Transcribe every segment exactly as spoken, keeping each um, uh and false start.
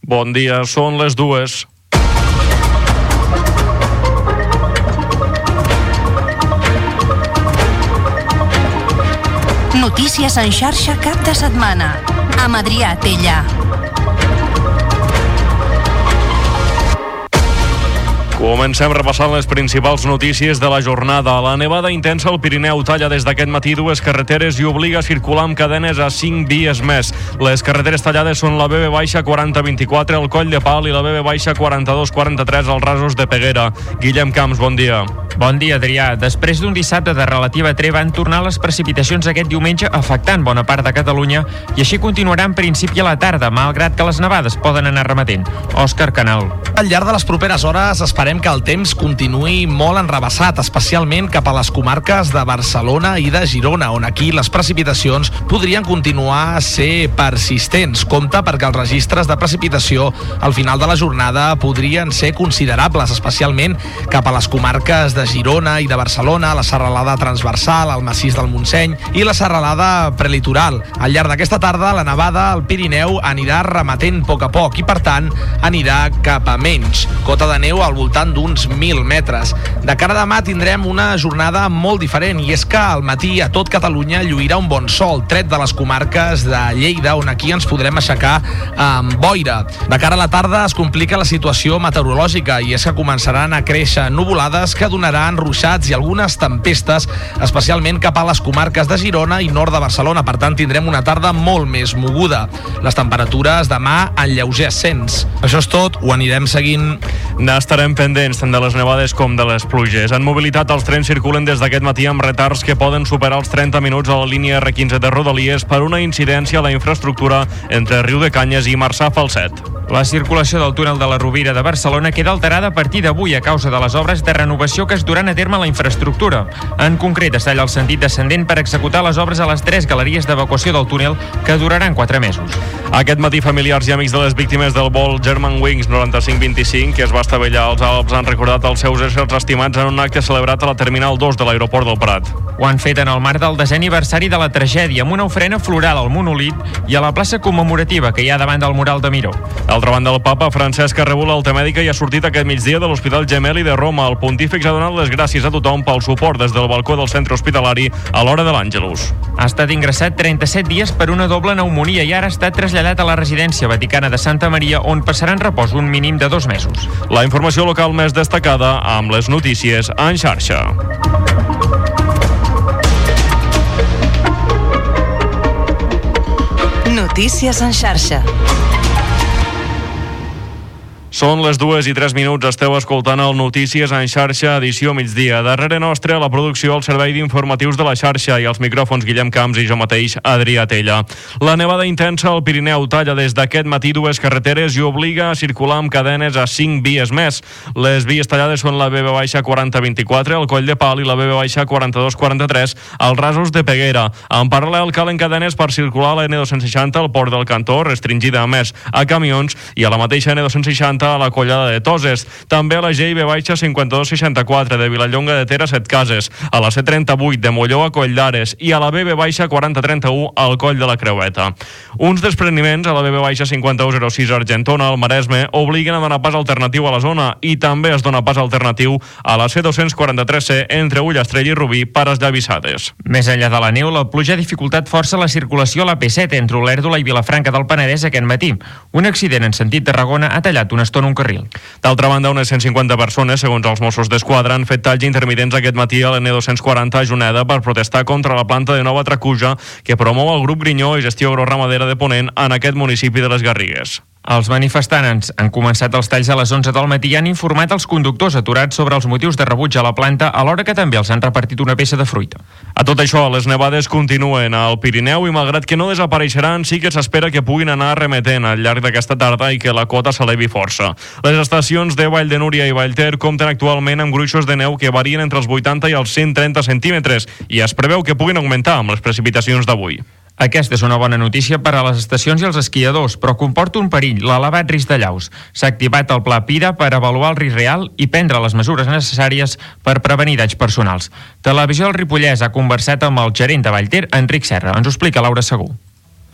Bon dia, són les dues. Notícies en xarxa cap de setmana, amb Adrià Tella. Comencem repassant les principals notícies de la jornada. La nevada intensa al Pirineu talla des d'aquest matí dues carreteres i obliga a circular amb cadenes a cinc vies més. Les carreteres tallades són la B B baixa quaranta vint-i-quatre al Coll de Pal i la B B baixa quaranta-dos quaranta-tres als Rasos de Peguera. Guillem Camps, bon dia. Bon dia, Adrià. Després d'un dissabte de relativa treva van tornar les precipitacions aquest diumenge afectant bona part de Catalunya i així continuarà en principi a la tarda, malgrat que les nevades poden anar remetent. Òscar Canal. Al llarg de les properes hores esperem que el temps continuï molt enrevessat, especialment cap a les comarques de Barcelona i de Girona, on aquí les precipitacions podrien continuar a ser persistents. Compte perquè els registres de precipitació al final de la jornada podrien ser considerables, especialment cap a les comarques de Girona i de Barcelona, la serralada transversal, el massís del Montseny i la serralada prelitoral. Al llarg d'aquesta tarda, la nevada al Pirineu anirà remetent a poc a poc i, per tant, anirà cap a menys. Cota de neu al voltant d'uns mil metres. De cara a demà tindrem una jornada molt diferent i és que al matí a tot Catalunya lluirà un bon sol, tret de les comarques de Lleida, on aquí ens podrem aixecar amb boira. De cara a la tarda es complica la situació meteorològica i és que començaran a créixer nuvolades que donaran ruixats i algunes tempestes, especialment cap a les comarques de Girona i nord de Barcelona. Per tant, tindrem una tarda molt més moguda. Les temperatures demà en lleuger ascens. Això és tot, ho anirem seguint. N'estarem pendents tant de les nevades com de les pluges. En mobilitat, els trens circulen des d'aquest matí amb retards que poden superar els trenta minuts a la línia R quinze de Rodalies per una incidència a la infraestructura entre Riu de Canyes i Marçà Falset. La circulació del túnel de la Rovira de Barcelona queda alterada a partir d'avui a causa de les obres de renovació que es duran a terme a la infraestructura. En concret, es talla el sentit descendent per executar les obres a les tres galeries d'evacuació del túnel que duraran quatre mesos. Aquest matí, familiars i amics de les víctimes del vol Germanwings noranta-cinc vint-i-cinc, que es va estavellar als Alps, han recordat els seus éssers estimats en un acte celebrat a la Terminal dos de l'aeroport del Prat. Ho han fet en el marc del desè aniversari de la tragèdia, amb una ofrena floral al monolit i a la plaça commemorativa que hi ha davant del mural de Miró. D'altra banda, el papa Francesc ha rebut l'alta mèdica i ha sortit aquest migdia de l'Hospital Gemelli de Roma. El pontífex ha donat les gràcies a tothom pel suport des del balcó del centre hospitalari a l'hora de l'Àngelus. Ha estat ingressat trenta-set dies per una doble pneumònia i ara ha estat traslladat a la residència vaticana de Santa Maria, on passarà en repòs un mínim de dos mesos. La informació local més destacada amb les notícies en xarxa. Notícies en xarxa. Són les dues i tres minuts, esteu escoltant el Notícies en xarxa, edició migdia. Darrere nostre, la producció, el servei d'informatius de la xarxa i els micròfons Guillem Camps i jo mateix, Adrià Tella. La nevada intensa al Pirineu talla des d'aquest matí dues carreteres i obliga a circular amb cadenes a cinc vies més. Les vies tallades són la B B baixa quaranta vint-i-quatre al Coll de Pal i la B B baixa quaranta-dos quaranta-tres als Rasos de Peguera. En paral·lel, calen cadenes per circular a la N dos cents seixanta al Port del Cantó, restringida a més a camions, i a la mateixa N dos cents seixanta a la Collada de Toses. També a la G I B baixa cinquanta-dos seixanta-quatre de Vilallonga de Ter a Setcases, a la C trenta-vuit de Molló a Coll d'Ares i a la B B baixa quaranta trenta-u al Coll de la Creueta. Uns despreniments a la B B baixa cinquanta-u zero sis Argentona al Maresme obliguen a donar pas alternatiu a la zona i també es dona pas alternatiu a la C dos quaranta-tres C entre Ullastrell i Rubí per esllavissades. Més enllà de la neu, la pluja ha dificultat força la circulació a la P set entre Olèrdola i Vilafranca del Penedès aquest matí. Un accident en sentit Tarragona ha tallat una estona un carril. D'altra banda, unes cent cinquanta persones, segons els Mossos d'Esquadra, han fet talls intermitents aquest matí a l'N dos quaranta a Juneda per protestar contra la planta de Nova Tracuja que promou el grup Grinyó i Gestió Agroramadera de Ponent en aquest municipi de les Garrigues. Els manifestants han començat els talls a les onze del matí i han informat els conductors aturats sobre els motius de rebuig a la planta, alhora que també els han repartit una peça de fruita. A tot això, les nevades continuen al Pirineu i malgrat que no desapareixeran, sí que s'espera que puguin anar remetent al llarg d'aquesta tarda i que la cota s'elevi força. Les estacions de Vall de Núria i Vallter compten actualment amb gruixos de neu que varien entre els vuitanta i els cent trenta centímetres i es preveu que puguin augmentar amb les precipitacions d'avui. Aquesta és una bona notícia per a les estacions i els esquiadors, però comporta un perill, l'elevat risc de llaus. S'ha activat el pla Pira per avaluar el risc real i prendre les mesures necessàries per prevenir danys personals. Televisió del Ripollès ha conversat amb el gerent de Vallter, Enric Serra. Ens ho explica Laura Segú.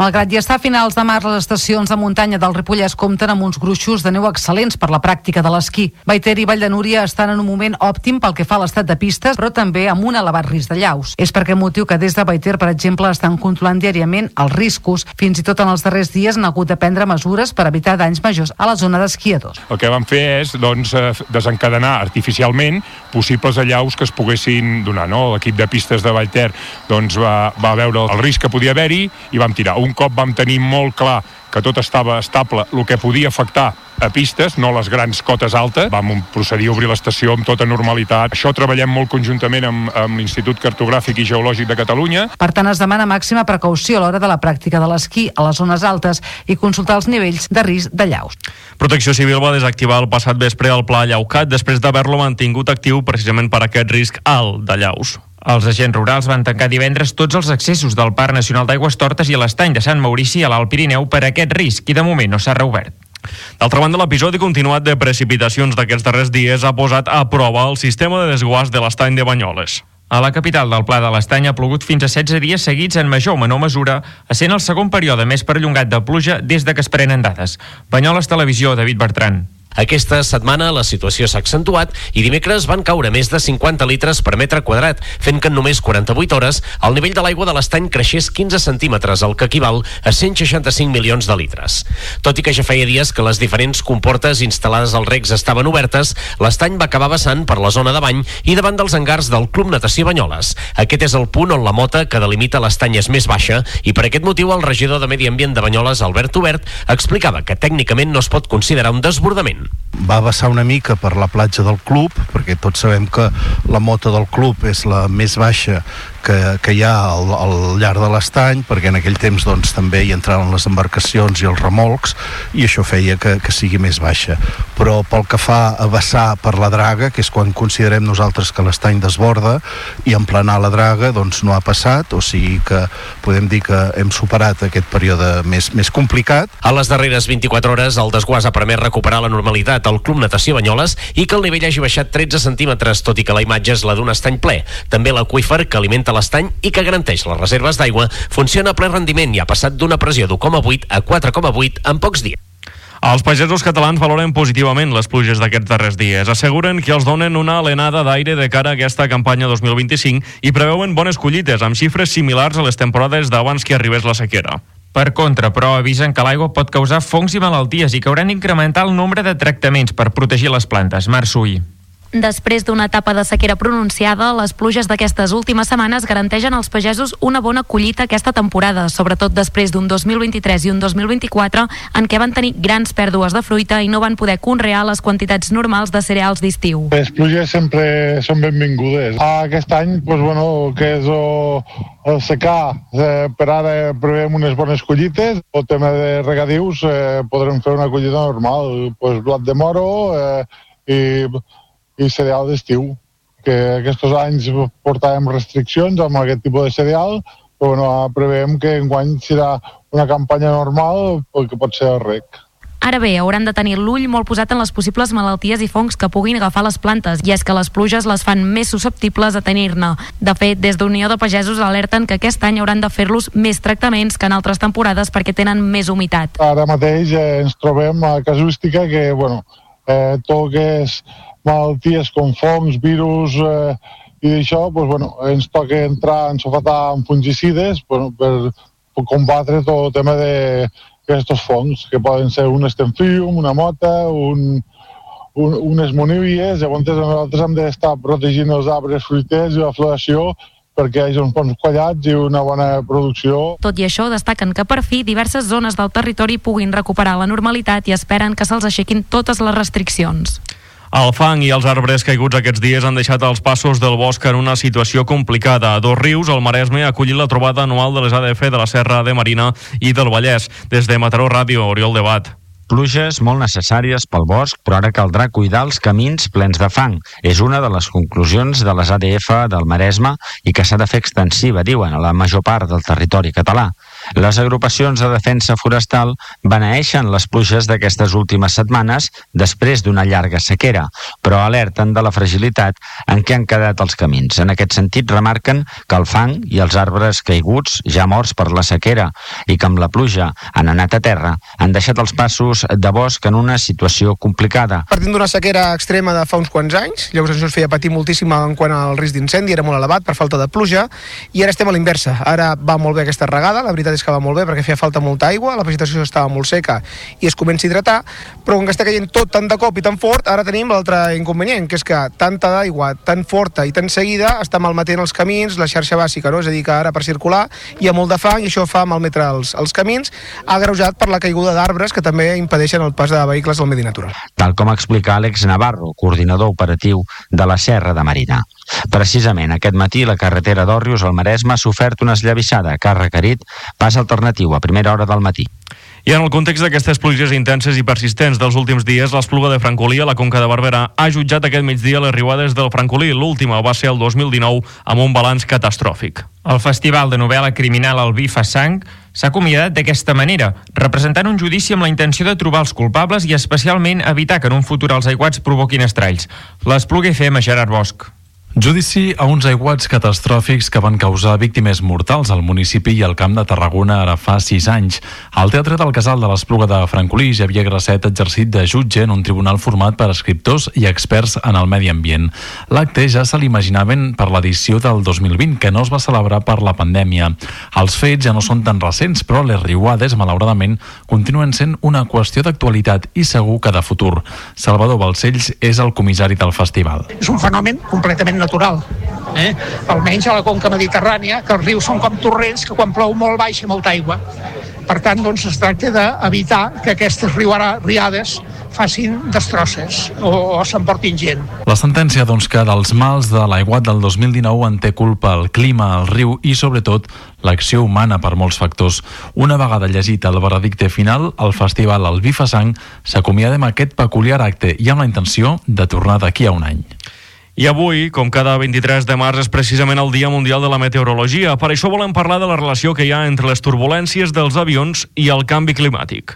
Malgrat ja estar a finals de març, les estacions de muntanya del Ripollès compten amb uns gruixos de neu excel·lents per la pràctica de l'esquí. Baiter i Vall de Núria estan en un moment òptim pel que fa a l'estat de pistes, però també amb un elevat risc de llaus. És per aquest motiu que des de Baiter, per exemple, estan controlant diàriament els riscos. Fins i tot en els darrers dies han hagut de prendre mesures per evitar danys majors a la zona d'esquiadors. El que vam fer és doncs, desencadenar artificialment possibles allaus que es poguessin donar. No? L'equip de pistes de Baiter doncs, va, va veure el risc que podia haver-hi i vam tirar. Un cop vam tenir molt clar que tot estava estable, el que podia afectar a pistes, no les grans cotes altes, vam procedir a obrir l'estació amb tota normalitat. Això treballem molt conjuntament amb, amb l'Institut Cartogràfic i Geològic de Catalunya. Per tant, es demana màxima precaució a l'hora de la pràctica de l'esquí a les zones altes i consultar els nivells de risc de llaus. Protecció Civil va desactivar el passat vespre el pla Llaucat després d'haver-lo mantingut actiu precisament per aquest risc alt de llaus. Els agents rurals van tancar divendres tots els accessos del Parc Nacional d'Aigües Tortes i l'estany de Sant Maurici a l'Alt Pirineu per aquest risc i de moment no s'ha reobert. D'altra banda, l'episodi continuat de precipitacions d'aquests darrers dies ha posat a prova el sistema de desguàs de l'estany de Banyoles. A la capital del Pla de l'Estany ha plogut fins a setze dies seguits en major o menor mesura, essent el segon període més perllongat de pluja des de que es prenen dades. Banyoles Televisió, David Bertran. Aquesta setmana la situació s'ha accentuat i dimecres van caure més de cinquanta litres per metre quadrat, fent que en només quaranta-vuit hores el nivell de l'aigua de l'estany creixés quinze centímetres, el que equival a cent seixanta-cinc milions de litres. Tot i que ja feia dies que les diferents comportes instal·lades als recs estaven obertes, l'estany va acabar vessant per la zona de bany i davant dels hangars del Club Natació Banyoles. Aquest és el punt on la mota que delimita l'estany és més baixa i per aquest motiu el regidor de Medi Ambient de Banyoles, Albert Obert, explicava que tècnicament no es pot considerar un desbordament. Va vessar una mica per la platja del club, perquè tots sabem que la mota del club és la més baixa que, que hi ha al, al llarg de l'estany, perquè en aquell temps doncs, també hi entraven les embarcacions i els remolcs, i això feia que, que sigui més baixa. Però pel que fa a vessar per la draga, que és quan considerem nosaltres que l'estany desborda, i emplenar la draga, doncs no ha passat, o sigui que podem dir que hem superat aquest període més, més complicat. A les darreres vint-i-quatre hores, el desguàs ha permès recuperar la normalitat al Club Natació Banyoles i que el nivell hagi baixat tretze centímetres, tot i que la imatge és la d'un estany ple. També l'aqüífer que alimenta l'estany i que garanteix les reserves d'aigua funciona a ple rendiment i ha passat d'una pressió d'u coma vuit a quatre coma vuit en pocs dies. Els pagesos catalans valoren positivament les pluges d'aquests darrers dies. Asseguren que els donen una alenada d'aire de cara a aquesta campanya dos mil vint-i-cinc i preveuen bones collites, amb xifres similars a les temporades d'abans que arribés la sequera. Per contra, però, avisen que l'aigua pot causar fongs i malalties i que hauran d'incrementar el nombre de tractaments per protegir les plantes. Marc Sui. Després d'una etapa de sequera pronunciada, les pluges d'aquestes últimes setmanes garanteixen als pagesos una bona collita aquesta temporada, sobretot després d'un dos mil vint-i-tres i un dos mil vint-i-quatre en què van tenir grans pèrdues de fruita i no van poder conrear les quantitats normals de cereals d'estiu. Les pluges sempre són benvingudes. Aquest any, doncs, bueno, que és o, el secà, eh, per ara preveiem unes bones collites. El tema de regadius, eh, podrem fer una collita normal, doncs, blat de moro eh, i i cereal d'estiu, que aquests anys portàvem restriccions amb aquest tipus de cereal, però bueno, preveiem que enguany serà una campanya normal pel que pot ser el rec. Ara bé, hauran de tenir l'ull molt posat en les possibles malalties i fongs que puguin agafar les plantes, i és que les pluges les fan més susceptibles a tenir-ne. De fet, des d'Unió de Pagesos alerten que aquest any hauran de fer-los més tractaments que en altres temporades perquè tenen més humitat. Ara mateix eh, ens trobem a casuística que, bueno, eh, tot que és malalties com fongs, virus eh, i això, pues, bueno, ens toca entrar en sofatar amb fungicides bueno, per, per combatre tot el tema d'aquests fongs, que poden ser un estemfium, una mota, un, un, unes monívies. Llavors nosaltres hem d'estar protegint els arbres fruiters i la floració perquè hi hagi uns bons quallats i una bona producció. Tot i això, destaquen que per fi diverses zones del territori puguin recuperar la normalitat i esperen que se'ls aixequin totes les restriccions. El fang i els arbres caiguts aquests dies han deixat els passos del bosc en una situació complicada. A Dosrius, el Maresme, ha acollit la trobada anual de les A D F de la Serra de Marina i del Vallès. Des de Mataró Ràdio, Oriol Debat. Pluges molt necessàries pel bosc, però ara caldrà cuidar els camins plens de fang. És una de les conclusions de les A D F del Maresme i que s'ha de fer extensiva, diuen, a la major part del territori català. Les agrupacions de defensa forestal beneeixen les pluges d'aquestes últimes setmanes després d'una llarga sequera, però alerten de la fragilitat en què han quedat els camins. En aquest sentit, remarquen que el fang i els arbres caiguts, ja morts per la sequera i que amb la pluja han anat a terra, han deixat els passos de bosc en una situació complicada. Partint d'una sequera extrema de fa uns quants anys, llavors això ens feia patir moltíssim en quant al risc d'incendi, era molt elevat per falta de pluja, i ara estem a l'inversa. Ara va molt bé aquesta regada, la veritat és que va molt bé perquè feia falta molta aigua, la vegetació estava molt seca i es comença a hidratar, però com que està caient tot tant de cop i tan fort, ara tenim l'altre inconvenient, que és que tanta d'aigua tan forta i tan seguida està malmetent els camins, la xarxa bàsica, no? És a dir, que ara per circular hi ha molt de fang i això fa malmetre els, els camins, agreujat per la caiguda d'arbres que també impedeixen el pas de vehicles al medi natural. Tal com explica Àlex Navarro, coordinador operatiu de la Serra de Marina. Precisament aquest matí la carretera d'Òrrius al Maresme ha sofert una esllavissada que ha requerit pas alternatiu a primera hora del matí. I en el context d'aquestes pluges intenses i persistents dels últims dies, l'Espluga de Francolí a la Conca de Barberà ha jutjat aquest migdia les riuades del Francolí. L'última va ser el dos mil dinou amb un balanç catastròfic. El Festival de Novel·la Criminal El Vi fa sang s'ha acomiadat d'aquesta manera, representant un judici amb la intenció de trobar els culpables i especialment evitar que en un futur els aiguats provoquin estralls. L'Espluga F M, Gerard Bosch. Judici a uns aiguats catastròfics que van causar víctimes mortals al municipi i al Camp de Tarragona ara fa sis anys. Al Teatre del Casal de l'Espluga de Francolí, Xavier Grasset ha exercit de jutge en un tribunal format per escriptors i experts en el medi ambient. L'acte ja se l'imaginaven per l'edició del dos mil vint, que no es va celebrar per la pandèmia. Els fets ja no són tan recents, però les riuades, malauradament, continuen sent una qüestió d'actualitat i segur que de futur. Salvador Balcells és el comissari del festival. És un fenomen completament natural, eh? Almenys a la conca mediterrània, que els rius són com torrents que quan plou molt baixa molta aigua. Per tant, doncs, es tracta d'evitar que aquestes riuades facin destrosses o, o s'emportin gent. La sentència, doncs, que dels mals de l'aiguat del dos mil dinou en té culpa el clima, el riu i, sobretot, l'acció humana per molts factors. Una vegada llegit el veredicte final, el festival El Vi fa sang s'acomiada amb aquest peculiar acte i amb la intenció de tornar d'aquí a un any. I avui, com cada vint-i-tres de març, és precisament el Dia Mundial de la Meteorologia. Per això volem parlar de la relació que hi ha entre les turbulències dels avions i el canvi climàtic.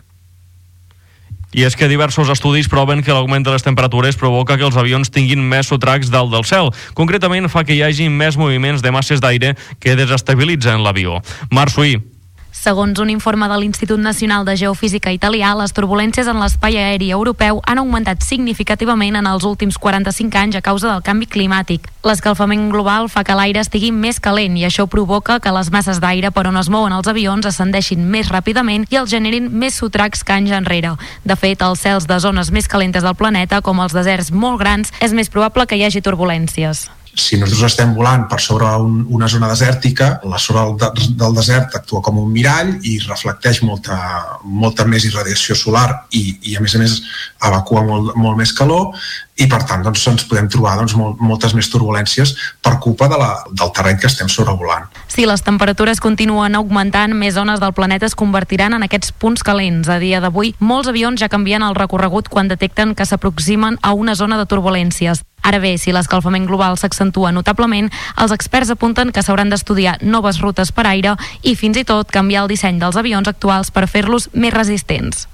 I és que diversos estudis proven que l'augment de les temperatures provoca que els avions tinguin més sotracs dalt del cel. Concretament, fa que hi hagi més moviments de masses d'aire que desestabilitzen l'avió. Marc Suí. Segons un informe de l'Institut Nacional de Geofísica italià, les turbulències en l'espai aeri europeu han augmentat significativament en els últims quaranta-cinc anys a causa del canvi climàtic. L'escalfament global fa que l'aire estigui més calent i això provoca que les masses d'aire per on es mouen els avions ascendeixin més ràpidament i els generin més sotracs que anys enrere. De fet, als cels de zones més calentes del planeta, com els deserts molt grans, és més probable que hi hagi turbulències. Si nosaltres estem volant per sobre un, una zona desèrtica, la zona del, del desert actua com un mirall i reflecteix molta, molta més irradiació solar i, i a més a més evacua molt, molt més calor i per tant doncs, ens podem trobar doncs, molt, moltes més turbulències per culpa de la, del terreny que estem sobrevolant. Si les temperatures continuen augmentant, més zones del planeta es convertiran en aquests punts calents. A dia d'avui, molts avions ja canvien el recorregut quan detecten que s'aproximen a una zona de turbulències. Ara bé, si l'escalfament global s'accentua notablement, els experts apunten que s'hauran d'estudiar noves rutes per aire i fins i tot canviar el disseny dels avions actuals per fer-los més resistents.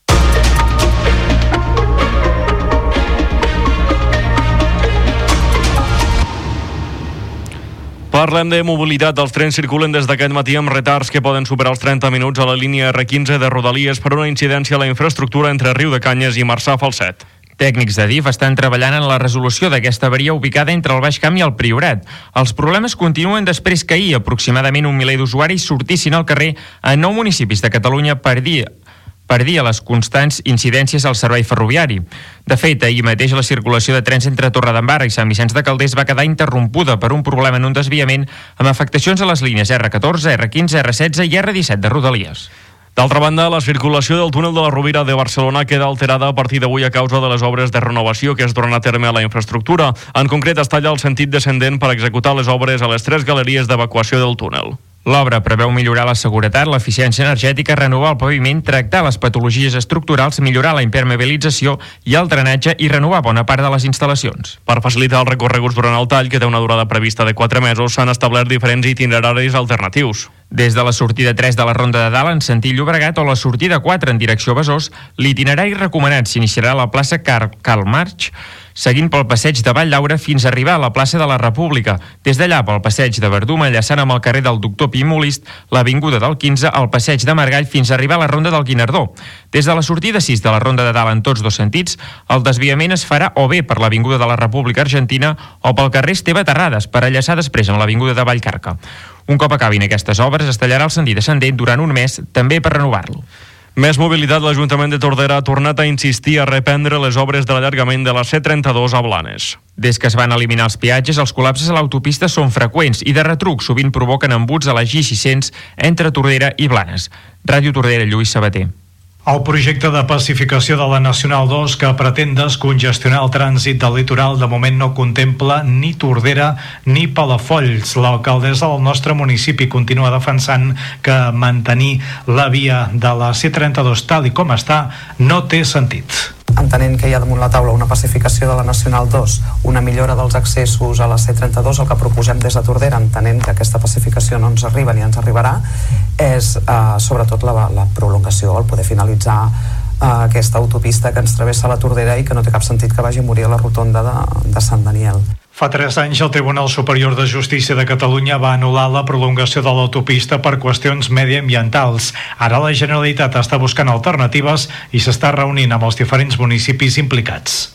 Parlem de mobilitat. Els trens circulen des d'aquest matí amb retards que poden superar els trenta minuts a la línia erre quinze de Rodalies per una incidència a la infraestructura entre Riudecanyes i Marçà-Falset. Tècnics de D I F estan treballant en la resolució d'aquesta avaria ubicada entre el Baix Camp i el Priorat. Els problemes continuen després que ahir aproximadament un miler d'usuaris sortissin al carrer a nou municipis de Catalunya per dir per dir a les constants incidències al servei ferroviari. De fet, ahir mateix la circulació de trens entre Torredembarra i Sant Vicenç de Calders va quedar interrompuda per un problema en un desviament amb afectacions a les línies erre catorze, erre quinze, erre setze i erre disset de Rodalies. D'altra banda, la circulació del túnel de la Rovira de Barcelona queda alterada a partir d'avui a causa de les obres de renovació que es duran a terme a la infraestructura. En concret, es talla el sentit descendent per executar les obres a les tres galeries d'evacuació del túnel. L'obra preveu millorar la seguretat, l'eficiència energètica, renovar el paviment, tractar les patologies estructurals, millorar la impermeabilització i el drenatge i renovar bona part de les instal·lacions. Per facilitar els recorreguts durant el tall, que té una durada prevista de quatre mesos, s'han establert diferents itineraris alternatius. Des de la sortida tres de la Ronda de Dalt en sentit Llobregat o la sortida quatre en direcció a Besòs, l'itinerari recomanat s'iniciarà a la plaça Car Karl Marx, seguint pel passeig de Vall d'Aura fins a arribar a la plaça de la República. Des d'allà pel passeig de Verdum, enllaçant amb el carrer del Doctor Pi Molist, l'avinguda del quinze, al passeig de Margall fins a arribar a la Ronda del Guinardó. Des de la sortida sis de la Ronda de Dalt en tots dos sentits, el desviament es farà o bé per l'avinguda de la República Argentina o pel carrer Esteve Terrades, per enllaçar després amb l'avinguda de Vallcarca. Un cop acabin aquestes obres, es tallarà el sentit descendent durant un mes, també per renovar-lo. Més mobilitat, l'Ajuntament de Tordera ha tornat a insistir a reprendre les obres de l'allargament de la C trenta-dos a Blanes. Des que es van eliminar els peatges, els col·lapses a l'autopista són freqüents i de retruc sovint provoquen embuts a la G sis cents entre Tordera i Blanes. Ràdio Tordera, Lluís Sabater. El projecte de pacificació de la Nacional dos que pretén descongestionar el trànsit del litoral de moment no contempla ni Tordera ni Palafolls. L'alcaldessa del nostre municipi continua defensant que mantenir la via de la C trenta-dos tal i com està no té sentit. Entenent que hi ha damunt la taula una pacificació de la Nacional dos, una millora dels accessos a la C trenta-dos, el que proposem des de Tordera, entenent que aquesta pacificació no ens arriba ni ens arribarà, és eh, sobretot la, la prolongació, el poder finalitzar eh, aquesta autopista que ens travessa la Tordera i que no té cap sentit que vagi a morir a la rotonda de, de Sant Daniel. Fa tres anys el Tribunal Superior de Justícia de Catalunya va anul·lar la prolongació de l'autopista per qüestions mediambientals. Ara la Generalitat està buscant alternatives i s'està reunint amb els diferents municipis implicats.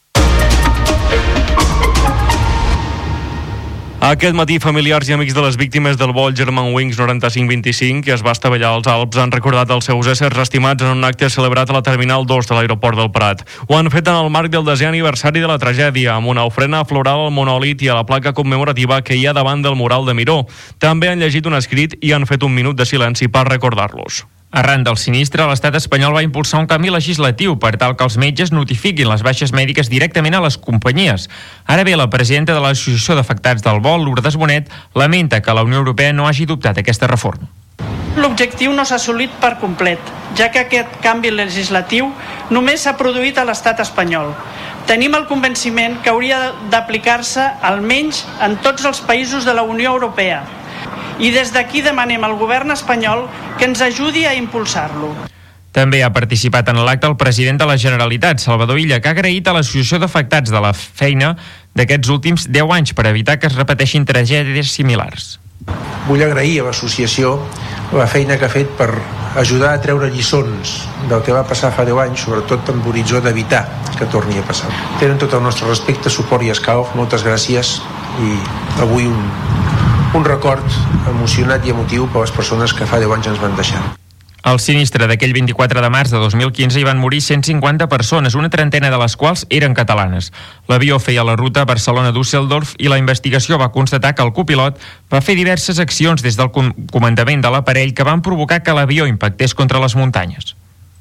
Aquest matí, familiars i amics de les víctimes del vol Germanwings noranta-cinc vint-i-cinc, que es va estavellar als Alps, han recordat els seus éssers estimats en un acte celebrat a la Terminal dos de l'aeroport del Prat. Ho han fet en el marc del desè aniversari de la tragèdia, amb una ofrena floral al monòlit i a la placa commemorativa que hi ha davant del mural de Miró. També han llegit un escrit i han fet un minut de silenci per recordar-los. Arran del sinistre, l'estat espanyol va impulsar un canvi legislatiu per tal que els metges notifiquin les baixes mèdiques directament a les companyies. Ara bé, la presidenta de l'Associació d'Afectats del Vol, Lourdes Bonet, lamenta que la Unió Europea no hagi adoptat aquesta reforma. L'objectiu no s'ha assolit per complet, ja que aquest canvi legislatiu només s'ha produït a l'estat espanyol. Tenim el convenciment que hauria d'aplicar-se almenys en tots els països de la Unió Europea. I des d'aquí demanem al govern espanyol que ens ajudi a impulsar-lo. També ha participat en l'acte el president de la Generalitat, Salvador Illa, que ha agraït a l'Associació d'Afectats de la feina d'aquests últims deu anys per evitar que es repeteixin tragèdies similars. Vull agrair a l'associació la feina que ha fet per ajudar a treure lliçons del que va passar fa deu anys, sobretot amb l'horitzó d'evitar que torni a passar. Tenen tot el nostre respecte, suport i escalf, moltes gràcies, i avui un, un record emocionat i emotiu per les persones que fa deu anys ens van deixar. Al sinistre d'aquell vint-i-quatre de març de dos mil quinze hi van morir cent cinquanta persones, una trentena de les quals eren catalanes. L'avió feia la ruta Barcelona-Düsseldorf i la investigació va constatar que el copilot va fer diverses accions des del com- comandament de l'aparell que van provocar que l'avió impactés contra les muntanyes.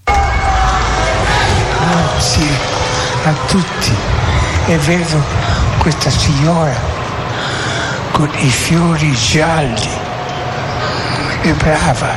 Grazie a tutti. E vedo questa signora con i fiori gialli. È brava.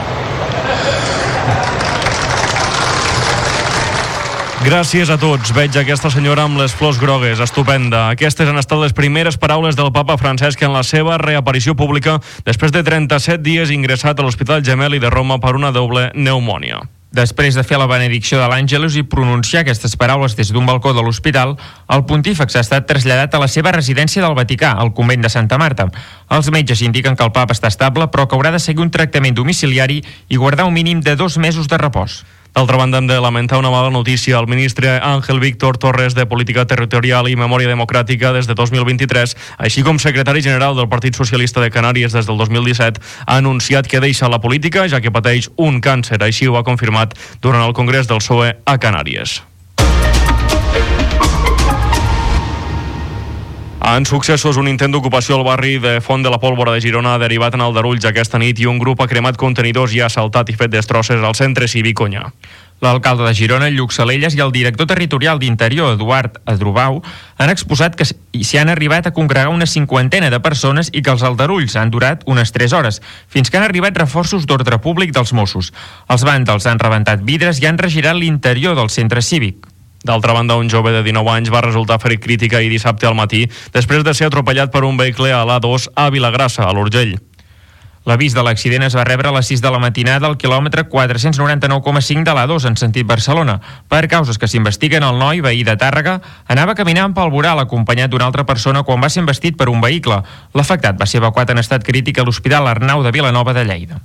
Gràcies a tots. Veig aquesta senyora amb les flors grogues. Estupenda. Aquestes han estat les primeres paraules del papa Francesc en la seva reaparició pública després de trenta-set dies ingressat a l'Hospital Gemelli de Roma per una doble pneumònia. Després de fer la benedicció de l'Àngelus i pronunciar aquestes paraules des d'un balcó de l'hospital, el pontífex ha estat traslladat a la seva residència del Vaticà, al convent de Santa Marta. Els metges indiquen que el papa està estable, però que haurà de seguir un tractament domiciliari i guardar un mínim de dos mesos de repòs. D'altra banda, hem de lamentar una mala notícia. El ministre Ángel Víctor Torres de Política Territorial i Memòria Democràtica des de dos mil vint-i-tres, així com secretari general del Partit Socialista de Canàries des del dos mil disset, ha anunciat que deixa la política, ja que pateix un càncer. Així ho ha confirmat durant el Congrés del P S O E a Canàries. En successos, un intent d'ocupació al barri de Font de la Pólvora de Girona ha derivat en Aldarulls aquesta nit i un grup ha cremat contenidors i ha assaltat i fet destrosses al centre cívic Onyà. L'alcalde de Girona, Lluc Salelles, i el director territorial d'Interior, Eduard Adrubau, han exposat que s'hi han arribat a congregar una cinquantena de persones i que els aldarulls han durat unes tres hores, fins que han arribat reforços d'ordre públic dels Mossos. Els vàndals han rebentat vidres i han regirat l'interior del centre cívic. D'altra banda, un jove de dinou anys va resultar ferit crítica i dissabte al matí després de ser atropellat per un vehicle a l'A dos a Vilagrassa, a l'Urgell. L'avís de l'accident es va rebre a les sis de la matinada al quilòmetre quatre-cents noranta-nou coma cinc de l'A dos en sentit Barcelona. Per causes que s'investiguen, el noi, veí de Tàrrega, anava caminant pel voral acompanyat d'una altra persona quan va ser embestit per un vehicle. L'afectat va ser evacuat en estat crític a l'Hospital Arnau de Vilanova de Lleida.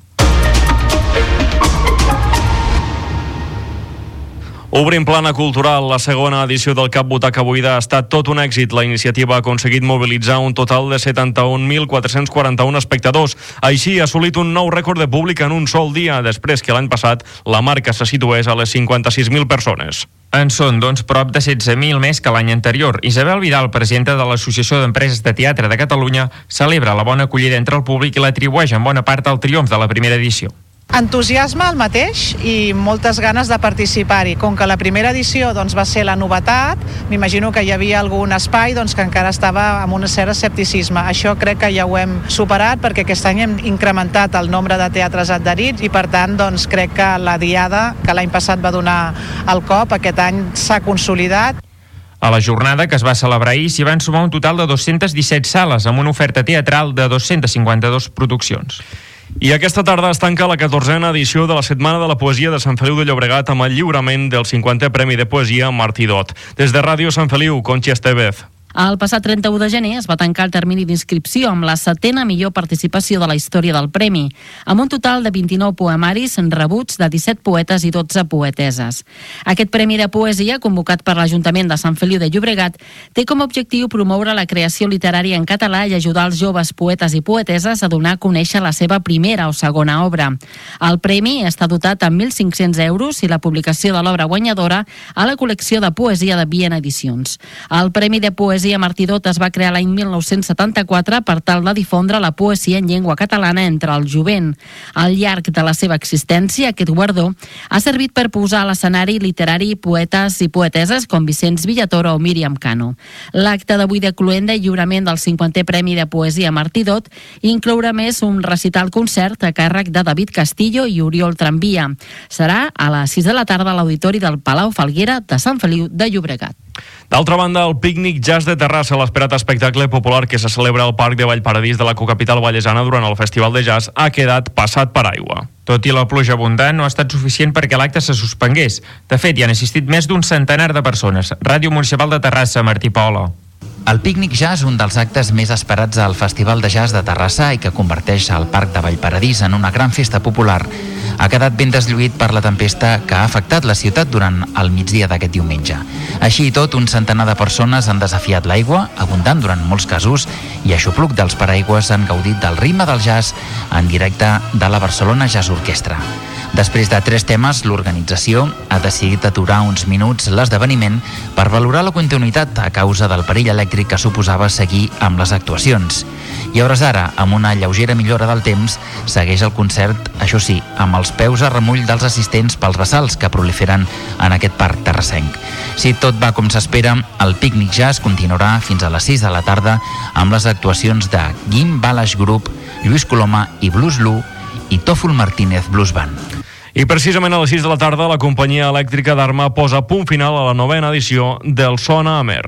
Obrim plana cultural. La segona edició del Cap Butaca Buida ha estat tot un èxit. La iniciativa ha aconseguit mobilitzar un total de setanta-un mil quatre-cents quaranta-un espectadors. Així ha assolit un nou rècord de públic en un sol dia, després que l'any passat la marca se situés a les cinquanta-sis mil persones. En són, doncs, prop de setze mil més que l'any anterior. Isabel Vidal, presidenta de l'Associació d'Empreses de Teatre de Catalunya, celebra la bona acollida entre el públic i l'atribueix en bona part al triomf de la primera edició. Entusiasme el mateix i moltes ganes de participar-hi. Com que la primera edició doncs, va ser la novetat, m'imagino que hi havia algun espai doncs, que encara estava amb un cert escepticisme. Això crec que ja ho hem superat perquè aquest any hem incrementat el nombre de teatres adherits i per tant doncs, crec que la diada que l'any passat va donar el cop, aquest any s'ha consolidat. A la jornada, que es va celebrar ahir, s'hi van sumar un total de dos-centes disset sales amb una oferta teatral de dos-centes cinquanta-dues produccions. I aquesta tarda es tanca la catorzena edició de la Setmana de la Poesia de Sant Feliu de Llobregat amb el lliurament del cinquantè Premi de Poesia Martí Dot. Des de Ràdio Sant Feliu, Conchi Estevez. El passat trenta-u de gener es va tancar el termini d'inscripció amb la setena millor participació de la història del premi, amb un total de vint-i-nou poemaris rebuts de disset poetes i dotze poeteses. Aquest premi de poesia, convocat per l'Ajuntament de Sant Feliu de Llobregat, té com a objectiu promoure la creació literària en català i ajudar els joves poetes i poeteses a donar a conèixer la seva primera o segona obra. El premi està dotat amb mil cinc-cents euros i la publicació de l'obra guanyadora a la col·lecció de poesia de Viena Edicions. El Premi de Poesia Martí Dot es va crear l'any mil nou-cents setanta-quatre per tal de difondre la poesia en llengua catalana entre el jovent. Al llarg de la seva existència, aquest guardó ha servit per posar a l'escenari literari poetes i poeteses com Vicenç Villatoro o Míriam Cano. L'acte d'avui de cloenda i lliurament del cinquantè Premi de Poesia Martí Dot inclourà més un recital concert a càrrec de David Castillo i Oriol Tramvia. Serà a les sis de la tarda a l'Auditori del Palau Falguera de Sant Feliu de Llobregat. D'altra banda, el pícnic Jazz de Terrassa, l'esperat espectacle popular que se celebra al Parc de Vallparadís de la cocapital vallesana durant el Festival de Jazz, ha quedat passat per aigua. Tot i la pluja abundant, no ha estat suficient perquè l'acte se suspengués. De fet, hi han assistit més d'un centenar de persones. Ràdio Municipal de Terrassa, Martí Paola. El pícnic jazz, un dels actes més esperats al Festival de Jazz de Terrassa i que converteix el Parc de Vallparadís en una gran festa popular, ha quedat ben deslluït per la tempesta que ha afectat la ciutat durant el migdia d'aquest diumenge. Així i tot, un centenar de persones han desafiat l'aigua, abundant durant molts casos, i a xupluc dels paraigües han gaudit del ritme del jazz en directe de la Barcelona Jazz Orquestra. Després de tres temes, l'organització ha decidit aturar uns minuts l'esdeveniment per valorar la continuïtat a causa del perill elèctric que suposava seguir amb les actuacions. I a hores d'ara, amb una lleugera millora del temps, segueix el concert, això sí, amb els peus a remull dels assistents pels bassals que proliferen en aquest parc terrassenc. Si tot va com s'espera, el pícnic jazz continuarà fins a les sis de la tarda amb les actuacions de Guim Balash Group, Lluís Coloma i Blues Lu i Tòfol Martínez Blues Band. I precisament a les sis de la tarda la companyia elèctrica d'Arma posa punt final a la novena edició del Sona Amer.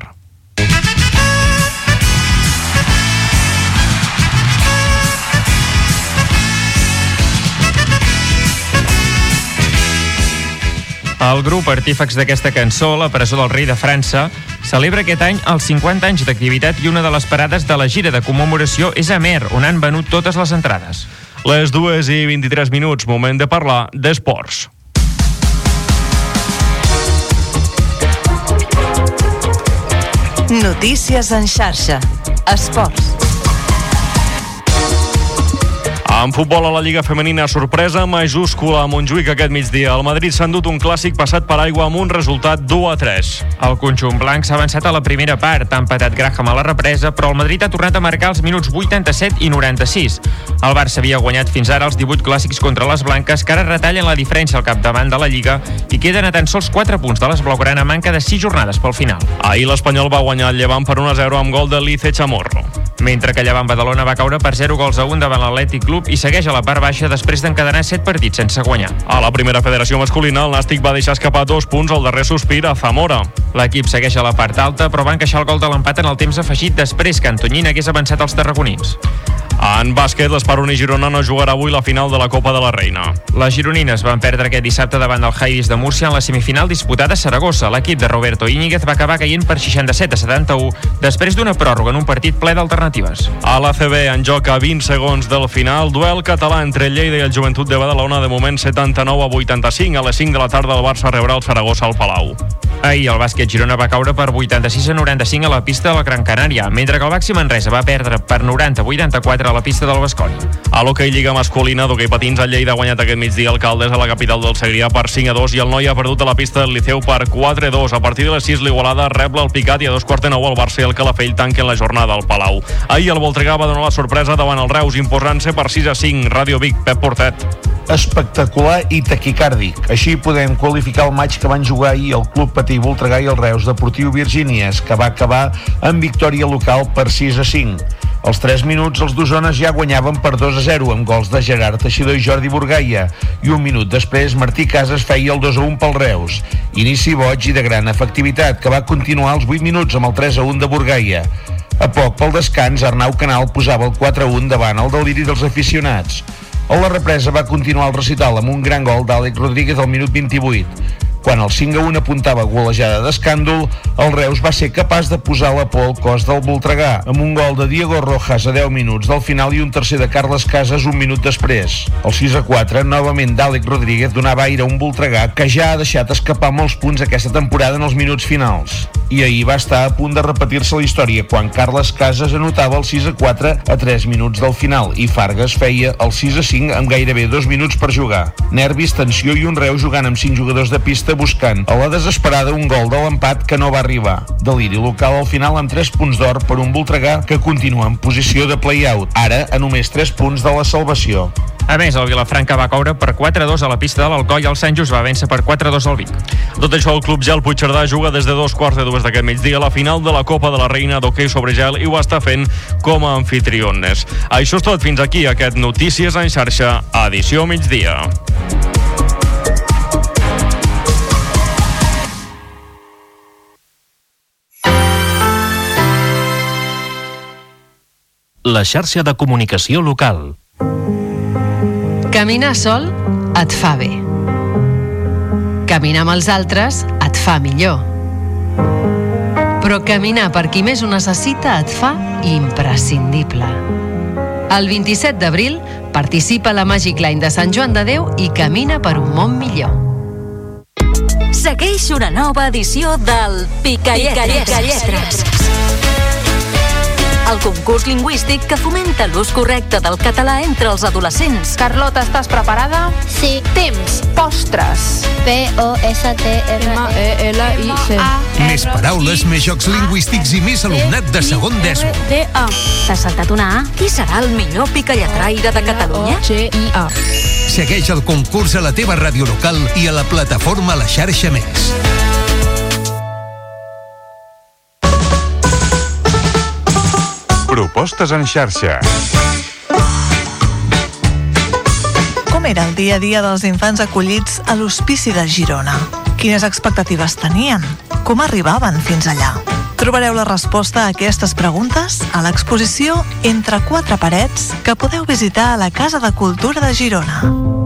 El grup artífex d'aquesta cançó, la Presó del Rei de França, celebra aquest any els cinquanta anys d'activitat i una de les parades de la gira de commemoració és Amer, on han venut totes les entrades. Les dues i vint-i-tres minuts, moment de parlar d'esports. Notícies en xarxa. Esports. En futbol a la Lliga Femenina, sorpresa majúscula a Montjuïc aquest migdia. El Madrid s'ha endut un clàssic passat per aigua amb un resultat deu a tres. El conjunt blanc s'ha avançat a la primera part, ha empatat Graham a la represa, però el Madrid ha tornat a marcar els minuts vuitanta-set i noranta-sis. El Barça havia guanyat fins ara els divuit clàssics contra les blanques, que ara retallen la diferència al capdavant de la Lliga i queden a tan sols quatre punts de les blaugrana a manca de sis jornades pel final. Ahir l'Espanyol va guanyar el Llevant per un a zero amb gol de Lice Chamorro. Mentre que Llevant Badalona va caure per zero gols a un davant l'Atlètic Club i segueix a la part baixa després d'encadenar set partits sense guanyar. A la primera federació masculina, el Nàstic va deixar escapar dos punts al darrer sospir a Zamora. L'equip segueix a la part alta, però va encaixar el gol de l'empat en el temps afegit després que Antoñín hagués avançat als tarragonins. En bàsquet, l'Esperoni Girona no jugarà avui la final de la Copa de la Reina. Les gironines van perdre aquest dissabte davant del Jairis de Múrcia en la semifinal disputada a Saragossa. L'equip de Roberto Íñiguez va acabar caient per seixanta-set a setanta-u després d'una pròrroga en un partit ple d'alternatives. A l'A C B, en joc a vint segons del final, duel català entre Lleida i el Joventut de Badalona, de moment setanta-nou a vuitanta-cinc. A les cinc de la tarda el Barça rebrà el Saragossa al Palau. Ahir el bàsquet Girona va caure per vuitanta-sis a noranta-cinc a la pista de la Gran Canària, mentre que el Baxi Manresa va perdre per noranta a vuitanta-quatre a la pista del Baskonia. A l'hoquei lliga masculina d'hoquei patins, el Lleida ha guanyat aquest migdia Alcaldes a la capital del Segrià per cinc a dos i el Noi ha perdut a la pista del Liceu per quatre a dos. A partir de les sis l'Igualada rebla el Picat i a dos quarts de nou el Barça i el Calafell tanquen la jornada al Palau. Ahir el Voltregà va donar la sorpresa davant el Reus, imposant-se per sis a cinc. Ràdio Vic, Pep Portet. Espectacular i taquicàrdic. Així podem qualificar el maig que van jugar ahir el Club Patí Voltregà i el Reus Deportiu Virgínies, que va acabar amb victòria local per sis a cinc. Als tres minuts els d'Osona ja guanyaven per dos a zero amb gols de Gerard Teixidor i Jordi Burgaia, i un minut després Martí Casas feia el dos a un pel Reus. Inici boig i de gran efectivitat, que va continuar els vuit minuts amb el tres a un de Burgaia. A poc pel descans, Arnau Canal posava el quatre a un davant el deliri dels aficionats. A la represa va continuar el recital amb un gran gol d'Àlex Rodríguez al minut vint-i-vuit. Quan el cinc a un apuntava golejada d'escàndol, el Reus va ser capaç de posar la por al cos del Voltregà, amb un gol de Diego Rojas a deu minuts del final i un tercer de Carles Casas un minut després. El sis a quatre, novament d'Àlex Rodríguez, donava aire a un Voltregà que ja ha deixat escapar molts punts aquesta temporada en els minuts finals. I ahir va estar a punt de repetir-se la història quan Carles Casas anotava el sis a quatre a tres minuts del final i Fargas feia el sis a cinc amb gairebé dos minuts per jugar. Nervis, tensió i un Reus jugant amb cinc jugadors de pista buscant a la desesperada un gol de l'empat que no va arribar. Deliri local al final amb tres punts d'or per un Voltregà que continua en posició de play-out, ara a només tres punts de la salvació. A més, el Vilafranca va caure per quatre a dos a la pista de l'Alcoi i el Sant Just va vèncer per quatre a dos al Vic. Tot això, el Club Gel Puigcerdà juga des de dos quarts de dues d'aquest migdia a la final de la Copa de la Reina d'hoquei sobre gel i ho està fent com a anfitriones. Això és tot, fins aquí aquest Notícies en xarxa, edició migdia. La xarxa de comunicació local. Caminar sol et fa bé. Caminar amb els altres et fa millor. Però caminar per qui més ho necessita et fa imprescindible. El vint-i-set d'abril participa a la Magic Line de Sant Joan de Déu i camina per un món millor. Segueix una nova edició del Picalletres. El concurs lingüístic que fomenta l'ús correcte del català entre els adolescents. Carlota, estàs preparada? Sí. Temps. Postres. P O S T R M E L I C. Més paraules, més jocs lingüístics i més alumnat de segon d'ESO. T'has saltat una A? Qui serà el millor picalletraire de Catalunya? G I A. Segueix el concurs a la teva ràdio local i a la plataforma La Xarxa Més. Propostes en xarxa. Com era el dia a dia dels infants acollits a l'Hospici de Girona? Quines expectatives tenien? Com arribaven fins allà? Trobareu la resposta a aquestes preguntes a l'exposició Entre quatre parets que podeu visitar a la Casa de Cultura de Girona.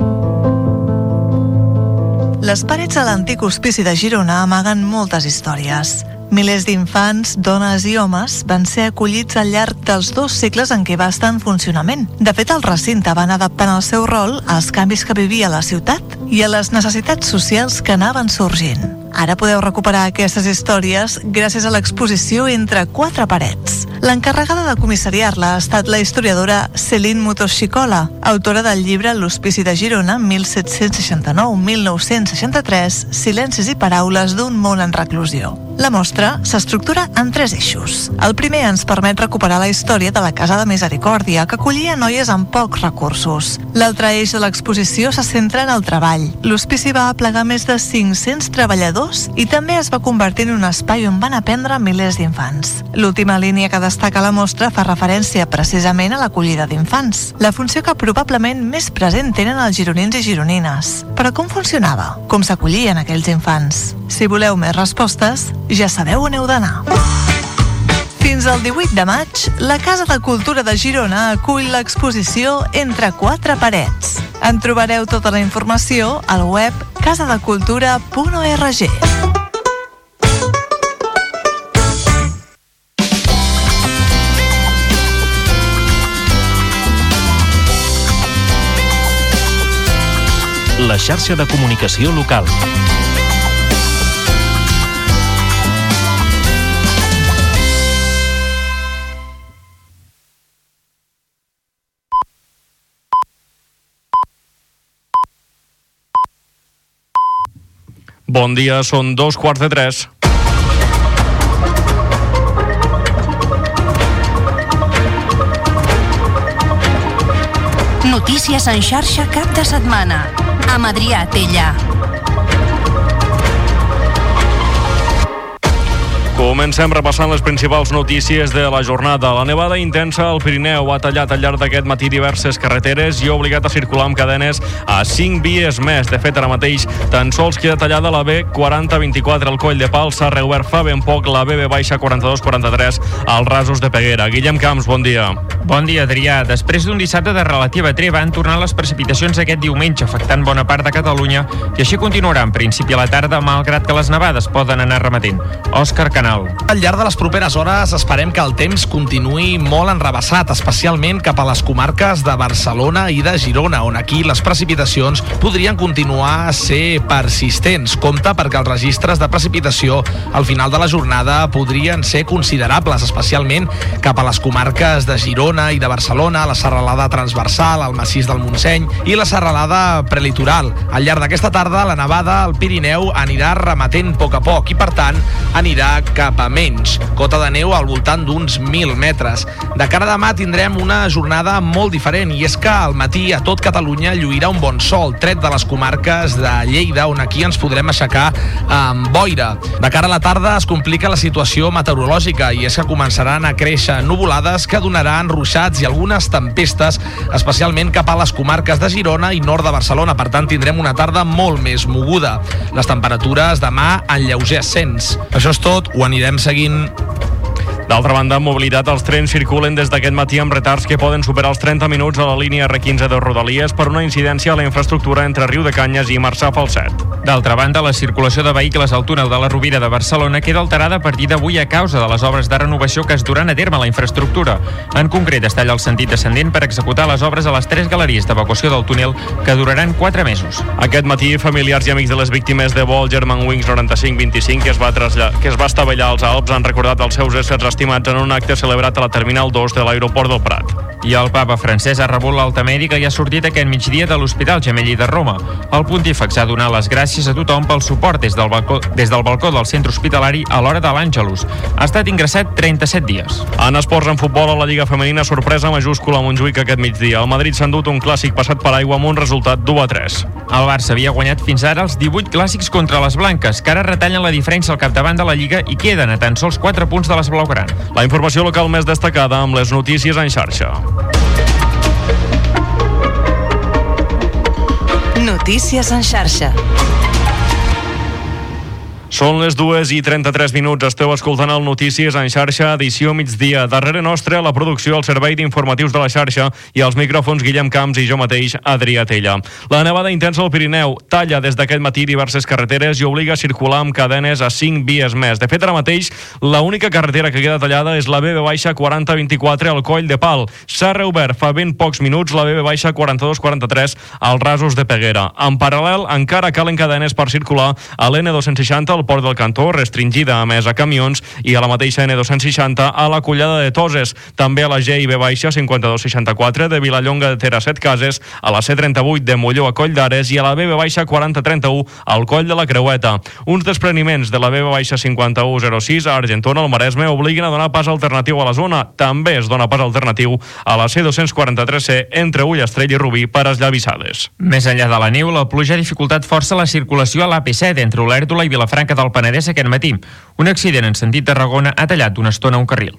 Les parets a l'antic Hospici de Girona amaguen moltes històries. Milers d'infants, dones i homes van ser acollits al llarg dels dos segles en què va estar en funcionament. De fet, el recinte van adaptant el seu rol als canvis que vivia la ciutat i a les necessitats socials que anaven sorgint. Ara podeu recuperar aquestes històries gràcies a l'exposició Entre quatre parets. L'encarregada de comissariar-la ha estat la historiadora Céline Motoxicola, autora del llibre L'Hospici de Girona, mil set-cents seixanta-nou a mil nou-cents seixanta-tres, Silencis i paraules d'un món en reclusió. La mostra s'estructura en tres eixos. El primer ens permet recuperar la història de la Casa de Misericòrdia, que acollia noies amb pocs recursos. L'altre eix de l'exposició se centra en el treball. L'hospici va aplegar més de cinc-cents treballadors i també es va convertir en un espai on van aprendre milers d'infants. L'última línia que destaca la mostra fa referència precisament a l'acollida d'infants, la funció que probablement més present tenen els gironins i gironines. Però com funcionava? Com s'acollien aquells infants? Si voleu més respostes, ja sabeu on heu d'anar. Fins al divuit de maig, la Casa de Cultura de Girona acull l'exposició Entre quatre parets. En trobareu tota la informació al web casadecultura punt org. La xarxa de comunicació local. Bon dia, són dos quarts de tres. Notícies en xarxa cap de setmana, amb Adrià Tella. Comencem repassant les principals notícies de la jornada. La nevada intensa al Pirineu ha tallat al llarg d'aquest matí diverses carreteres i ha obligat a circular amb cadenes a cinc vies més. De fet, ara mateix tan sols queda tallada la B quaranta vint-i-quatre al Coll de Pal. S'ha reobert fa ben poc la B B baixa quaranta-dos quaranta-tres als Rasos de Peguera. Guillem Camps, bon dia. Bon dia, Adrià. Després d'un dissabte de relativa treva han tornat les precipitacions aquest diumenge, afectant bona part de Catalunya, i així continuarà en principi a la tarda, malgrat que les nevades poden anar remetent. Òscar Canal. Al llarg de les properes hores esperem que el temps continuï molt enrevessat, especialment cap a les comarques de Barcelona i de Girona, on aquí les precipitacions podrien continuar a ser persistents. Compte perquè els registres de precipitació al final de la jornada podrien ser considerables, especialment cap a les comarques de Girona i de Barcelona, la serralada transversal, el massís del Montseny i la serralada prelitoral. Al llarg d'aquesta tarda, la nevada al Pirineu anirà remetent a poc a poc i, per tant, anirà cap a menys. Cota de neu al voltant d'uns mil metres. De cara a demà tindrem una jornada molt diferent, i és que al matí a tot Catalunya lluirà un bon sol, tret de les comarques de Lleida, on aquí ens podrem aixecar amb boira. De cara a la tarda es complica la situació meteorològica, i és que començaran a créixer nuvolades que donaran ruixats i algunes tempestes, especialment cap a les comarques de Girona i nord de Barcelona. Per tant, tindrem una tarda molt més moguda. Les temperatures demà en lleuger ascens. Això és tot, ho anirem seguint. D'altra banda, en mobilitat, els trens circulen des d'aquest matí amb retards que poden superar els trenta minuts a la línia R quinze de Rodalies per una incidència a la infraestructura entre Riu de Canyes i Marçà Falset. D'altra banda, la circulació de vehicles al túnel de la Rovira de Barcelona queda alterada a partir d'avui a causa de les obres de renovació que es duran a terme a la infraestructura. En concret, es talla el sentit descendent per executar les obres a les tres galeries d'evacuació del túnel, que duraran quatre mesos. Aquest matí, familiars i amics de les víctimes de vol Germanwings noranta-cinc vint-i-cinc que es va traslladar, que es va estavellar als Alps han recordat els seus éssers estimats en un acte celebrat a la Terminal dos de l'aeroport del Prat. I el papa francès ha rebut l'alta mèdica i ha sortit aquest migdia de l'Hospital Gemelli de Roma. El pontífex ha donat les gràcies a tothom pel suport des del balcó, des del balcó del centre hospitalari a l'hora de l'Àngelus. Ha estat ingressat trenta-set dies. En esports, en futbol, a la Lliga Femenina, sorpresa majúscula a Montjuïc aquest migdia. El Madrid s'ha endut un clàssic passat per aigua amb un resultat d'u a tres. El Barça havia guanyat fins ara els divuit clàssics contra les blanques, que ara retallen la diferència al capdavant de la Lliga i queden a tan sols quatre punts de les blaugrana. La informació local més destacada amb les notícies en xarxa. Notícies en xarxa. Són les dues i trenta-tres minuts. Esteu escoltant el Notícies en xarxa, edició migdia. Darrere nostre, la producció, el servei d'informatius de la xarxa i els micròfons Guillem Camps i jo mateix, Adrià Tella. La nevada intensa al Pirineu talla des d'aquest matí diverses carreteres i obliga a circular amb cadenes a cinc vies més. De fet, ara mateix, l'única carretera que queda tallada és la B B quaranta vint-i-quatre al Coll de Pal. S'ha reobert fa ben pocs minuts la B B quaranta-dos quaranta-tres als Rasos de Peguera. En paral·lel, encara calen cadenes per circular a l'N dos-cents seixanta al Port del Cantó, restringida a més a camions, i a la mateixa N dos-cents seixanta a la Collada de Toses. També a la G i B cinquanta-dos seixanta-quatre de Vilallonga de Ter a Set Cases, a la C trenta-vuit de Molló a Coll d'Ares i a la B B quaranta trenta-u al Coll de la Creueta. Uns despreniments de la B B cinquanta-u zero sis a Argentona, al Maresme, obliguen a donar pas alternatiu a la zona. També es dona pas alternatiu a la C dos-cents quaranta-tres C entre Ullastrell i Rubí per esllavissades. Més enllà de la neu, la pluja ha dificultat força la circulació a l'A P set entre Olèrdola i Vilafranca del Penedès aquest matí. Un accident en sentit Tarragona ha tallat una estona un carril.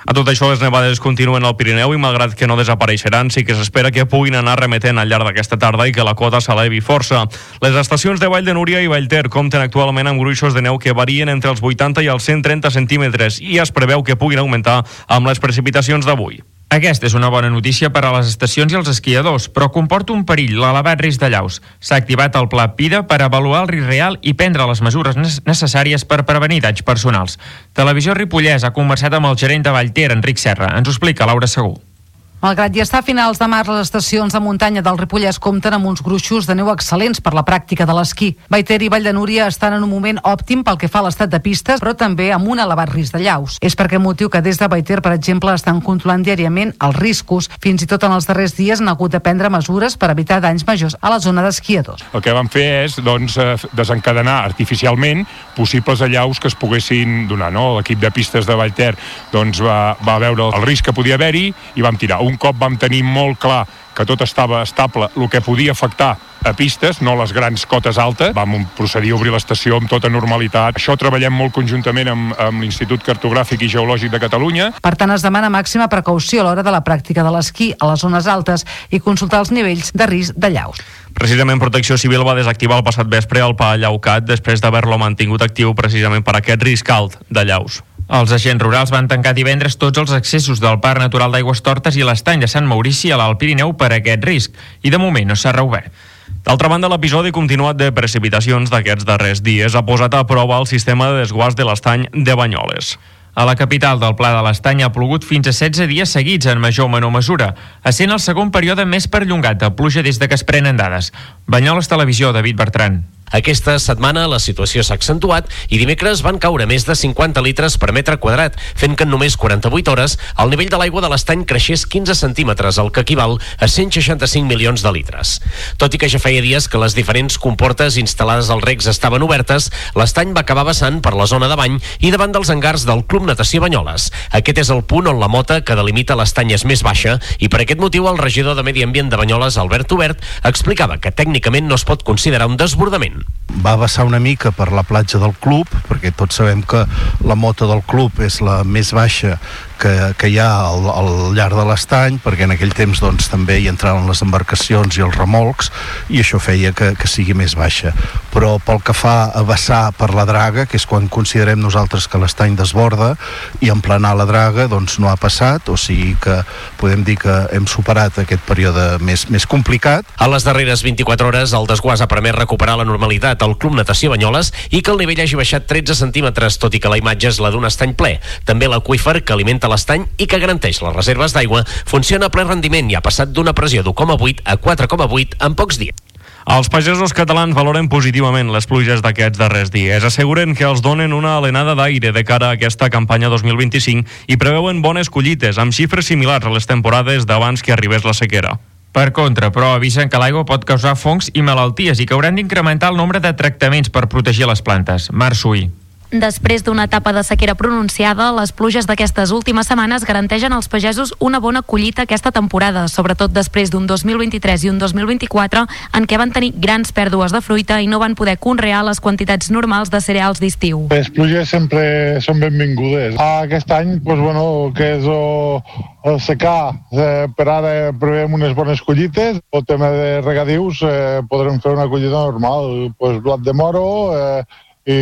A tot això, les nevades continuen al Pirineu i, malgrat que no desapareixeran, sí que s'espera que puguin anar remetent al llarg d'aquesta tarda i que la quota s'elevi força. Les estacions de Vall de Núria i Vallter compten actualment amb gruixos de neu que varien entre els vuitanta i els cent trenta centímetres i es preveu que puguin augmentar amb les precipitacions d'avui. Aquesta és una bona notícia per a les estacions i els esquiadors, però comporta un perill, l'elevat risc d'allaus. S'ha activat el pla PIDA per avaluar el risc real i prendre les mesures necessàries per prevenir danys personals. Televisió Ripollès ha conversat amb el gerent de Vallter, Enric Serra. Ens ho explica Laura Segú. Malgrat i estar a finals de març, les estacions de muntanya del Ripollès compten amb uns gruixos de neu excel·lents per la pràctica de l'esquí. Vallter i Vall de Núria estan en un moment òptim pel que fa a l'estat de pistes, però també amb un elevat risc d'allaus. És per aquest motiu que des de Vallter, per exemple, estan controlant diàriament els riscos. Fins i tot en els darrers dies han hagut de prendre mesures per evitar danys majors a la zona d'esquiadors. El que vam fer és doncs, desencadenar artificialment possibles allaus que es poguessin donar. No? L'equip de pistes de Vallter doncs, va, va veure el risc que podia haver-hi i vam tirar. Un cop vam tenir molt clar que tot estava estable, el que podia afectar a pistes, no les grans cotes altes, vam procedir a obrir l'estació amb tota normalitat. Això treballem molt conjuntament amb, amb l'Institut Cartogràfic i Geològic de Catalunya. Per tant, es demana màxima precaució a l'hora de la pràctica de l'esquí a les zones altes i consultar els nivells de risc d'allaus. Precisament Protecció Civil va desactivar el passat vespre el pa allaucat després d'haver-lo mantingut actiu precisament per aquest risc alt d'allaus. Els agents rurals van tancar divendres tots els accessos del Parc Natural d'Aigüestortes i l'estany de Sant Maurici a l'Alt Pirineu per aquest risc, i de moment no s'ha reobert. D'altra banda, l'episodi continuat de precipitacions d'aquests darrers dies ha posat a prova el sistema de desguàs de l'estany de Banyoles. A la capital del Pla de l'Estany ha plogut fins a setze dies seguits en major o menor mesura, essent el segon període més perllongat de pluja des de que es prenen dades. Banyoles Televisió, David Bertran. Aquesta setmana la situació s'ha accentuat i dimecres van caure més de cinquanta litres per metre quadrat, fent que en només quaranta-vuit hores el nivell de l'aigua de l'estany creixés quinze centímetres, el que equival a cent seixanta-cinc milions de litres. Tot i que ja feia dies que les diferents comportes instal·lades als recs estaven obertes, l'estany va acabar vessant per la zona de bany i davant dels hangars del Club Natació Banyoles. Aquest és el punt on la mota que delimita l'estany és més baixa i per aquest motiu el regidor de Medi Ambient de Banyoles, Albert Obert, explicava que tècnicament no es pot considerar un desbordament. Va vessar una mica per la platja del club, perquè tots sabem que la mota del club és la més baixa que, que hi ha al, al llarg de l'estany, perquè en aquell temps doncs, també hi entraven les embarcacions i els remolcs, i això feia que, que sigui més baixa. Però pel que fa a vessar per la draga, que és quan considerem nosaltres que l'estany desborda, i emplenar la draga, doncs no ha passat, o sigui que podem dir que hem superat aquest període més, més complicat. A les darreres vint-i-quatre hores, el desguàs ha permès recuperar la normalitat al Club Natació Banyoles i que el nivell hagi baixat tretze centímetres, tot i que la imatge és la d'un estany ple. També l'aqüífer que alimenta l'estany i que garanteix les reserves d'aigua funciona a ple rendiment i ha passat d'una pressió d'u coma vuit a quatre coma vuit en pocs dies. Els pagesos catalans valoren positivament les pluges d'aquests darrers dies. Asseguren que els donen una alenada d'aire de cara a aquesta campanya dos mil vint-i-cinc i preveuen bones collites, amb xifres similars a les temporades d'abans que arribés la sequera. Per contra, però, avisen que l'aigua pot causar fongs i malalties i que hauran d'incrementar el nombre de tractaments per protegir les plantes. Marc Suí. Després d'una etapa de sequera pronunciada, les pluges d'aquestes últimes setmanes garanteixen als pagesos una bona collita aquesta temporada, sobretot després d'un dos mil vint-i-tres i un dos mil vint-i-quatre en què van tenir grans pèrdues de fruita i no van poder conrear les quantitats normals de cereals d'estiu. Les pluges sempre són benvingudes. Aquest any, doncs, bueno, que és o, el secà, eh, per ara preveiem unes bones collites. El tema de regadius, eh, podrem fer una collita normal, doncs, blat de moro eh, i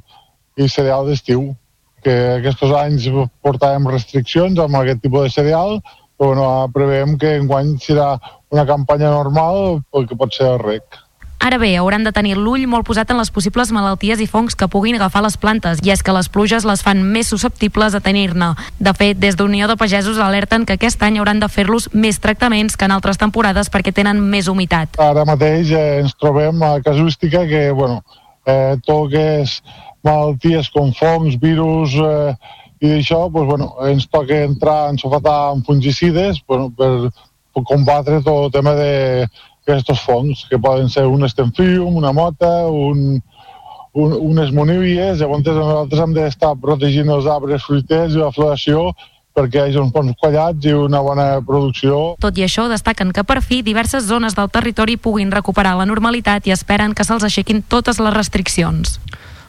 i cereal d'estiu, que aquests anys portàvem restriccions amb aquest tipus de cereal, però bueno, preveiem que enguany serà una campanya normal perquè pot ser el rec. Ara bé, hauran de tenir l'ull molt posat en les possibles malalties i fongs que puguin agafar les plantes, i és que les pluges les fan més susceptibles a tenir-ne. De fet, des d'Unió de Pagesos alerten que aquest any hauran de fer-los més tractaments que en altres temporades perquè tenen més humitat. Ara mateix eh, ens trobem a casuística que, bueno, eh, tot que és malalties com fongs, virus eh, i d'això, doncs, bueno, ens toca entrar en sofatar amb fungicides bueno, per, per combatre tot el tema d'aquests fongs, que poden ser un estemfium, una mota, un, un, unes monívies. Llavors nosaltres hem d'estar protegint els arbres fruiters i la floració perquè hi hagi uns bons quallats i una bona producció. Tot i això, destaquen que per fi diverses zones del territori puguin recuperar la normalitat i esperen que se'ls aixequin totes les restriccions.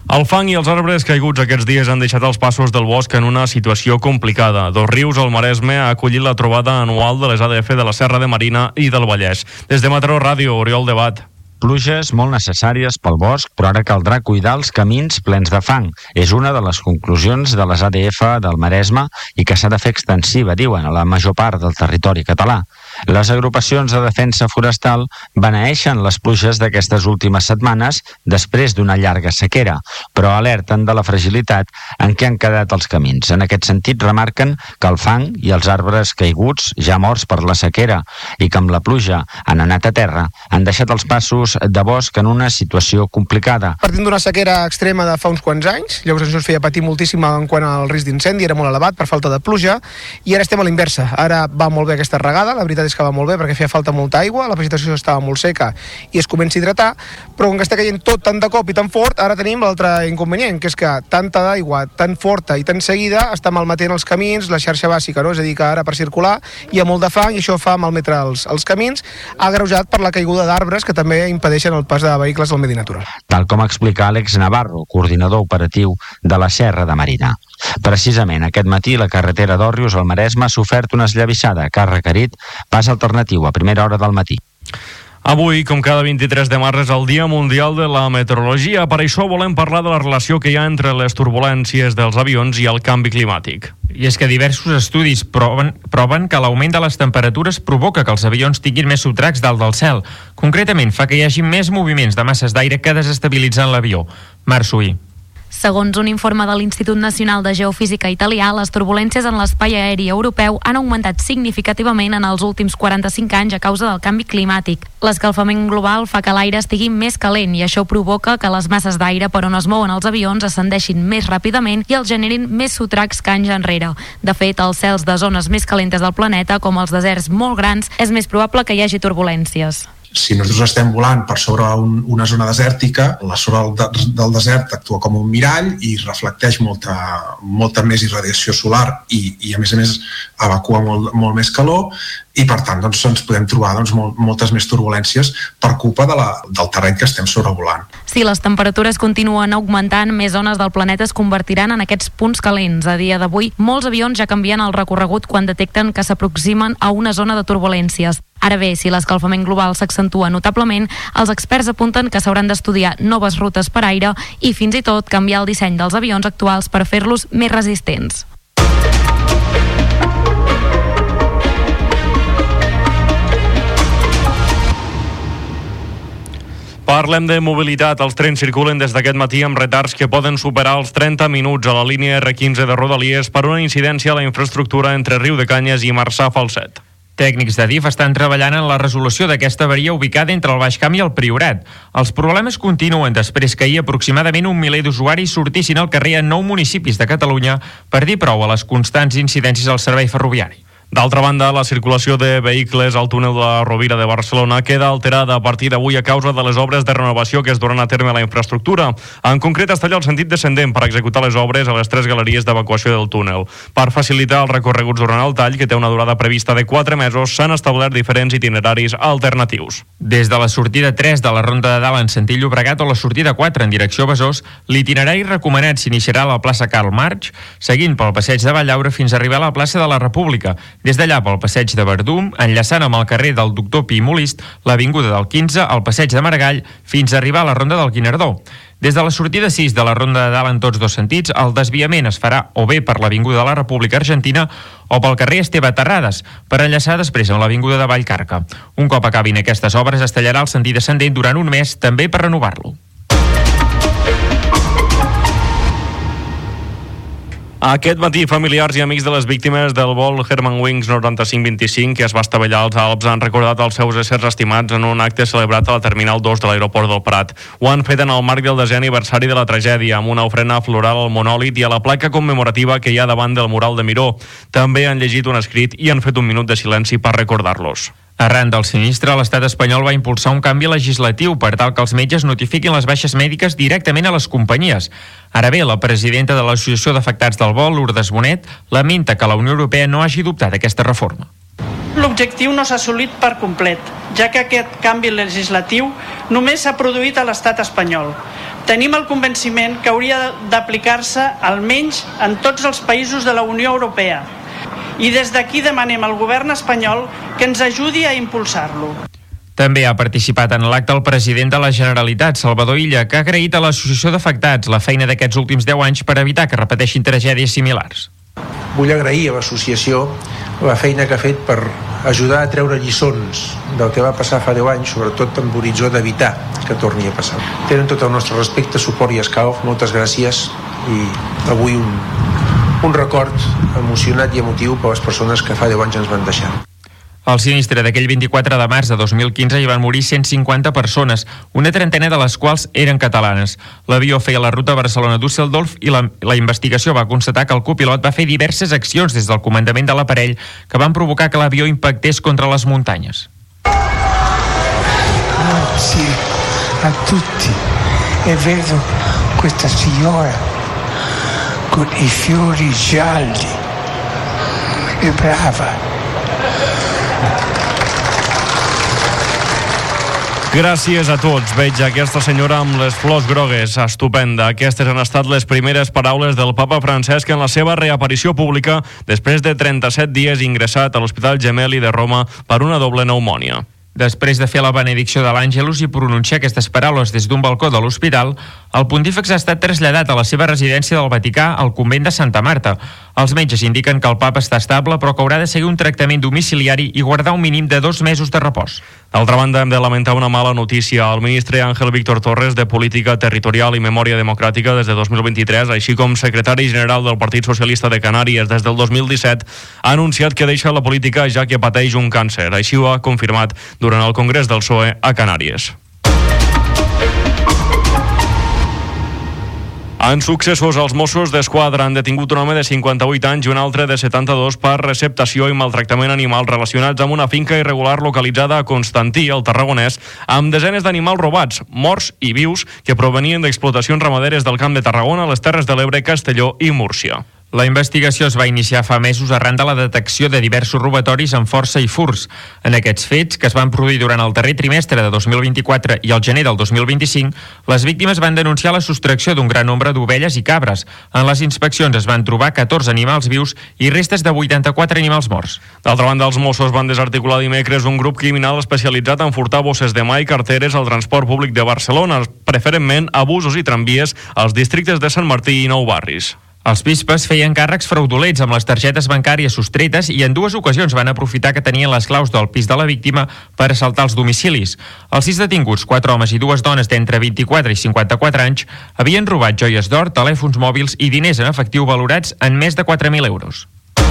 El fang i els arbres caiguts aquests dies han deixat els passos del bosc en una situació complicada. Dos Rius, el Maresme, ha acollit la trobada anual de les A D F de la Serra de Marina i del Vallès. Des de Mataró Ràdio, Oriol Debat. Pluges molt necessàries pel bosc, però ara caldrà cuidar els camins plens de fang. És una de les conclusions de les A D F del Maresme i que s'ha de fer extensiva, diuen, a la major part del territori català. Les agrupacions de defensa forestal beneeixen les pluges d'aquestes últimes setmanes després d'una llarga sequera, però alerten de la fragilitat en què han quedat els camins. En aquest sentit, remarquen que el fang i els arbres caiguts, ja morts per la sequera i que amb la pluja han anat a terra, han deixat els passos de bosc en una situació complicada. Partint d'una sequera extrema de fa uns quants anys, llavors això ens feia patir moltíssim en quant al risc d'incendi, era molt elevat per falta de pluja, i ara estem a l'inversa. Ara va molt bé aquesta regada, la veritat és que va molt bé perquè feia falta molta aigua, la vegetació estava molt seca i es comença a hidratar, però com que està caient tot tant de cop i tan fort, ara tenim l'altre inconvenient, que és que tanta d'aigua tan forta i tan seguida està malmetent els camins, la xarxa bàsica, no? És a dir, que ara per circular hi ha molt de fang i això fa malmetre els, els camins, agreujat per la caiguda d'arbres que també impedeixen el pas de vehicles al medi natural. Tal com explica Àlex Navarro, coordinador operatiu de la Serra de Marina. Precisament aquest matí la carretera d'Òrrius al Maresme ha sofert una esllavissada que ha requerit pas alternatiu a primera hora del matí. Avui, com cada vint-i-tres de març, és el Dia Mundial de la Meteorologia. Per això volem parlar de la relació que hi ha entre les turbulències dels avions i el canvi climàtic. I és que diversos estudis proven, proven que l'augment de les temperatures provoca que els avions tinguin més subtracs dalt del cel. Concretament, fa que hi hagi més moviments de masses d'aire que desestabilitzen l'avió. Marc Suí. Segons un informe de l'Institut Nacional de Geofísica italià, les turbulències en l'espai aeri europeu han augmentat significativament en els últims quaranta-cinc anys a causa del canvi climàtic. L'escalfament global fa que l'aire estigui més calent i això provoca que les masses d'aire per on es mouen els avions ascendeixin més ràpidament i els generin més sotracs que anys enrere. De fet, als cels de zones més calentes del planeta, com els deserts molt grans, és més probable que hi hagi turbulències. Si nosaltres estem volant per sobre un, una zona desèrtica, la zona del, del desert actua com un mirall i reflecteix molta, molta més irradiació solar i, i a més a més evacua molt, molt més calor i per tant doncs, ens podem trobar doncs, molt, moltes més turbulències per culpa de la, del terreny que estem sobrevolant. Si les temperatures continuen augmentant, més zones del planeta es convertiran en aquests punts calents. A dia d'avui, molts avions ja canvien el recorregut quan detecten que s'aproximen a una zona de turbulències. Ara bé, si l'escalfament global s'accentua notablement, els experts apunten que s'hauran d'estudiar noves rutes per aire i fins i tot canviar el disseny dels avions actuals per fer-los més resistents. Parlem de mobilitat. Els trens circulen des d'aquest matí amb retards que poden superar els trenta minuts a la línia erre quinze de Rodalies per una incidència a la infraestructura entre Riudecanyes i Marçà-Falset. Tècnics de D I F estan treballant en la resolució d'aquesta avaria ubicada entre el Baix Camp i el Priorat. Els problemes continuen després que ahir aproximadament un miler d'usuaris sortissin al carrer en nou municipis de Catalunya per dir prou a les constants incidències al servei ferroviari. D'altra banda, la circulació de vehicles al túnel de la Rovira de Barcelona queda alterada a partir d'avui a causa de les obres de renovació que es duran a terme a la infraestructura. En concret, es talla el sentit descendent per executar les obres a les tres galeries d'evacuació del túnel. Per facilitar els recorreguts durant el tall, que té una durada prevista de quatre mesos, s'han establert diferents itineraris alternatius. Des de la sortida tres de la Ronda de Dalt en sentit Llobregat o la sortida quatre en direcció a Besòs, l'itinerari recomanat s'iniciarà a la plaça Karl Marx, seguint pel passeig de Vallaure fins a arribar a la plaça de la República. Des d'allà pel passeig de Verdum, enllaçant amb el carrer del Doctor Pi i Molist, l'avinguda del quinze, el passeig de Maragall, fins a arribar a la Ronda del Guinardó. Des de la sortida sis de la Ronda de Dalt en tots dos sentits, el desviament es farà o bé per l'avinguda de la República Argentina o pel carrer Esteve Terrades, per enllaçar després amb l'avinguda de Vallcarca. Un cop acabin aquestes obres, es tallarà el sentit descendent durant un mes, també per renovar-lo. Aquest matí, familiars i amics de les víctimes del vol Germanwings noranta-cinc vint-i-cinc que es va estavellar als Alps han recordat els seus éssers estimats en un acte celebrat a la Terminal dos de l'aeroport del Prat. Ho han fet en el marc del desè aniversari de la tragèdia, amb una ofrena floral al monòlit i a la placa commemorativa que hi ha davant del mural de Miró. També han llegit un escrit i han fet un minut de silenci per recordar-los. Arran del sinistre, l'estat espanyol va impulsar un canvi legislatiu per tal que els metges notifiquin les baixes mèdiques directament a les companyies. Ara bé, la presidenta de l'Associació d'Afectats del Vol, Lourdes Bonet, lamenta que la Unió Europea no hagi adoptat aquesta reforma. L'objectiu no s'ha assolit per complet, ja que aquest canvi legislatiu només s'ha produït a l'estat espanyol. Tenim el convenciment que hauria d'aplicar-se almenys en tots els països de la Unió Europea i des d'aquí demanem al govern espanyol que ens ajudi a impulsar-lo. També ha participat en l'acte el president de la Generalitat, Salvador Illa, que ha agraït a l'Associació d'Afectats la feina d'aquests últims deu anys per evitar que repeteixin tragèdies similars. Vull agrair a l'associació la feina que ha fet per ajudar a treure lliçons del que va passar fa deu anys, sobretot amb l'horitzó d'evitar que torni a passar. Tenen tot el nostre respecte, suport i escalf, moltes gràcies, i avui un, un record emocionat i emotiu per les persones que fa deu anys ens van deixar. Al sinistre d'aquell vint-i-quatre de març de dos mil quinze hi van morir cent cinquanta persones, una trentena de les quals eren catalanes. L'avió feia la ruta Barcelona-Düsseldorf i la, la investigació va constatar que el copilot va fer diverses accions des del comandament de l'aparell que van provocar que l'avió impactés contra les muntanyes. Grazie a tutti. E vedo questa signora con i fiori gialli. È brava. Gràcies a tots. Veig aquesta senyora amb les flors grogues. Estupenda. Aquestes han estat les primeres paraules del papa Francesc en la seva reaparició pública després de trenta-set dies ingressat a l'Hospital Gemelli de Roma per una doble pneumònia. Després de fer la benedicció de l'Àngelus i pronunciar aquestes paraules des d'un balcó de l'hospital, el pontífex ha estat traslladat a la seva residència del Vaticà al convent de Santa Marta. Els metges indiquen que el papa està estable però que haurà de seguir un tractament domiciliari i guardar un mínim de dos mesos de repòs. D'altra banda, hem de lamentar una mala notícia. El ministre Ángel Víctor Torres, de Política Territorial i Memòria Democràtica des de dos mil vint-i-tres, així com secretari general del Partit Socialista de Canàries des del dos mil disset, ha anunciat que deixa la política ja que pateix un càncer. Així ho ha confirmat durant el Congrés del P S O E a Canàries. En successos, els Mossos d'Esquadra han detingut un home de cinquanta-vuit anys i un altre de setanta-dos per receptació i maltractament animal relacionats amb una finca irregular localitzada a Constantí, al Tarragonès, amb desenes d'animals robats, morts i vius, que provenien d'explotacions ramaderes del Camp de Tarragona, les Terres de l'Ebre, Castelló i Múrcia. La investigació es va iniciar fa mesos arran de la detecció de diversos robatoris amb força i furs. En aquests fets, que es van produir durant el darrer trimestre de dos mil vint-i-quatre i el gener del dos mil vint-i-cinc, les víctimes van denunciar la sostracció d'un gran nombre d'ovelles i cabres. En les inspeccions es van trobar catorze animals vius i restes de vuitanta-quatre animals morts. D'altra banda, els Mossos van desarticular dimecres un grup criminal especialitzat en furtar bosses de mà i carteres al transport públic de Barcelona, preferentment a busos i tramvies als districtes de Sant Martí i Nou Barris. Els pispes feien càrrecs fraudulents amb les targetes bancàries sostretes i en dues ocasions van aprofitar que tenien les claus del pis de la víctima per assaltar els domicilis. Els sis detinguts, quatre homes i dues dones d'entre vint-i-quatre i cinquanta-quatre anys, havien robat joies d'or, telèfons mòbils i diners en efectiu valorats en més de quatre mil euros.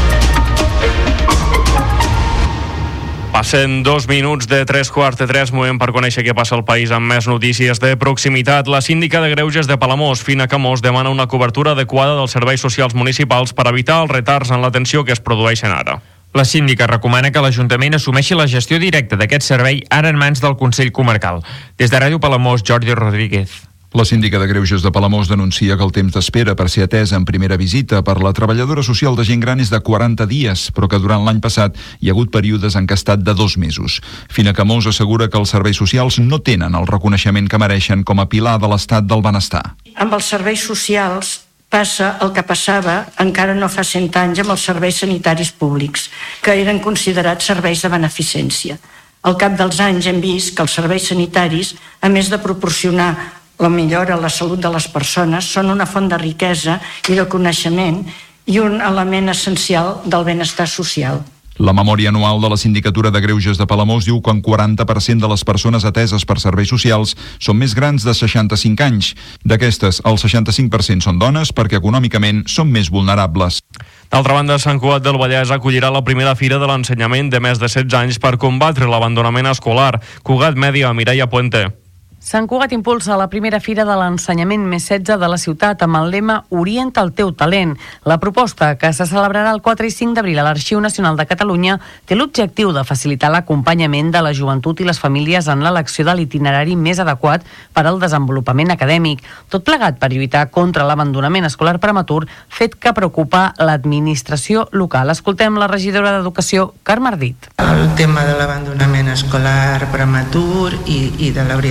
Passen dos minuts de tres quarts de tres, moment per conèixer què passa al país amb més notícies de proximitat. La síndica de Greuges de Palamós, Fina Camós, demana una cobertura adequada dels serveis socials municipals per evitar els retards en l'atenció que es produeixen ara. La síndica recomana que l'Ajuntament assumeixi la gestió directa d'aquest servei ara en mans del Consell Comarcal. Des de Ràdio Palamós, Jordi Rodríguez. La síndica de Greuges de Palamós denuncia que el temps d'espera per ser atesa en primera visita per la treballadora social de gent gran és de quaranta dies, però que durant l'any passat hi ha hagut períodes en què ha estat de dos mesos. Fina Camós assegura que els serveis socials no tenen el reconeixement que mereixen com a pilar de l'estat del benestar. Amb els serveis socials passa el que passava encara no fa cent anys amb els serveis sanitaris públics, que eren considerats serveis de beneficència. Al cap dels anys hem vist que els serveis sanitaris, a més de proporcionar la millora a la salut de les persones, són una font de riquesa i de coneixement i un element essencial del benestar social. La memòria anual de la Sindicatura de Greuges de Palamós diu que un quaranta per cent de les persones ateses per serveis socials són més grans de seixanta-cinc anys. D'aquestes, el seixanta-cinc per cent són dones perquè econòmicament són més vulnerables. D'altra banda, Sant Cugat del Vallès acollirà la primera fira de l'ensenyament de més de setze anys per combatre l'abandonament escolar. Cugat Mèdia, Mireia Puente. Sant Cugat impulsa la primera fira de l'ensenyament més setze de la ciutat amb el lema Orienta el teu talent. La proposta, que se celebrarà el quatre i cinc d'abril a l'Arxiu Nacional de Catalunya, té l'objectiu de facilitar l'acompanyament de la joventut i les famílies en l'elecció de l'itinerari més adequat per al desenvolupament acadèmic. Tot plegat per lluitar contra l'abandonament escolar prematur, fet que preocupa l'administració local. Escoltem la regidora d'Educació, Carme Ardit. El tema de l'abandonament escolar prematur i, i de l'orientació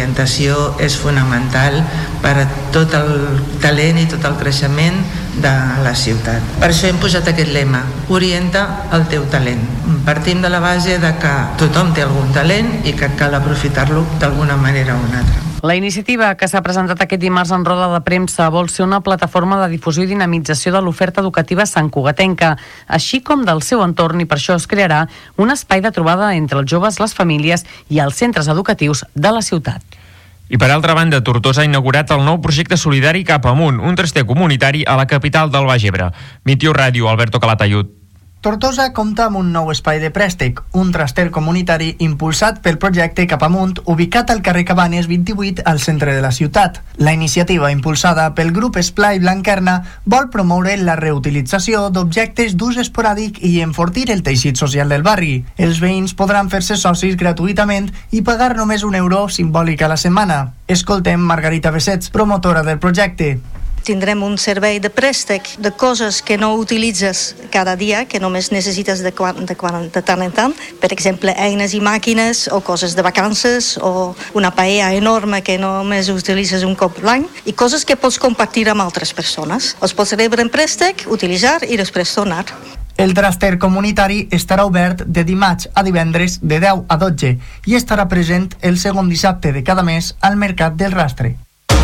l'educació és fonamental per a tot el talent i tot el creixement de la ciutat. Per això hem posat aquest lema: orienta el teu talent. Partim de la base de que tothom té algun talent i que cal aprofitar-lo d'alguna manera o una altra. La iniciativa que s'ha presentat aquest dimarts en roda de premsa vol ser una plataforma de difusió i dinamització de l'oferta educativa santcugatenca, així com del seu entorn, i per això es crearà un espai de trobada entre els joves, les famílies i els centres educatius de la ciutat. I per altra banda, Tortosa ha inaugurat el nou projecte solidari Cap Amunt, un traster comunitari a la capital del Baix Ebre. Meteor Ràdio, Alberto Calatayud. Tortosa compta amb un nou espai de préstec, un traster comunitari impulsat pel projecte Cap Amunt, ubicat al carrer Cabanes vint-i-vuit al centre de la ciutat. La iniciativa, impulsada pel grup Esplai Blanquerna, vol promoure la reutilització d'objectes d'ús esporàdic i enfortir el teixit social del barri. Els veïns podran fer-se socis gratuïtament i pagar només un euro simbòlic a la setmana. Escoltem Margarita Besets, promotora del projecte. Tindrem un servei de préstec de coses que no utilitzes cada dia, que només necessites de, quan, de, quan, de tant en tant. Per exemple, eines i màquines o coses de vacances o una paella enorme que només utilitzes un cop l'any i coses que pots compartir amb altres persones. Els pots rebre en préstec, utilitzar i després donar. El traster comunitari estarà obert de dimarts a divendres de deu a dotze i estarà present el segon dissabte de cada mes al Mercat del Rastre.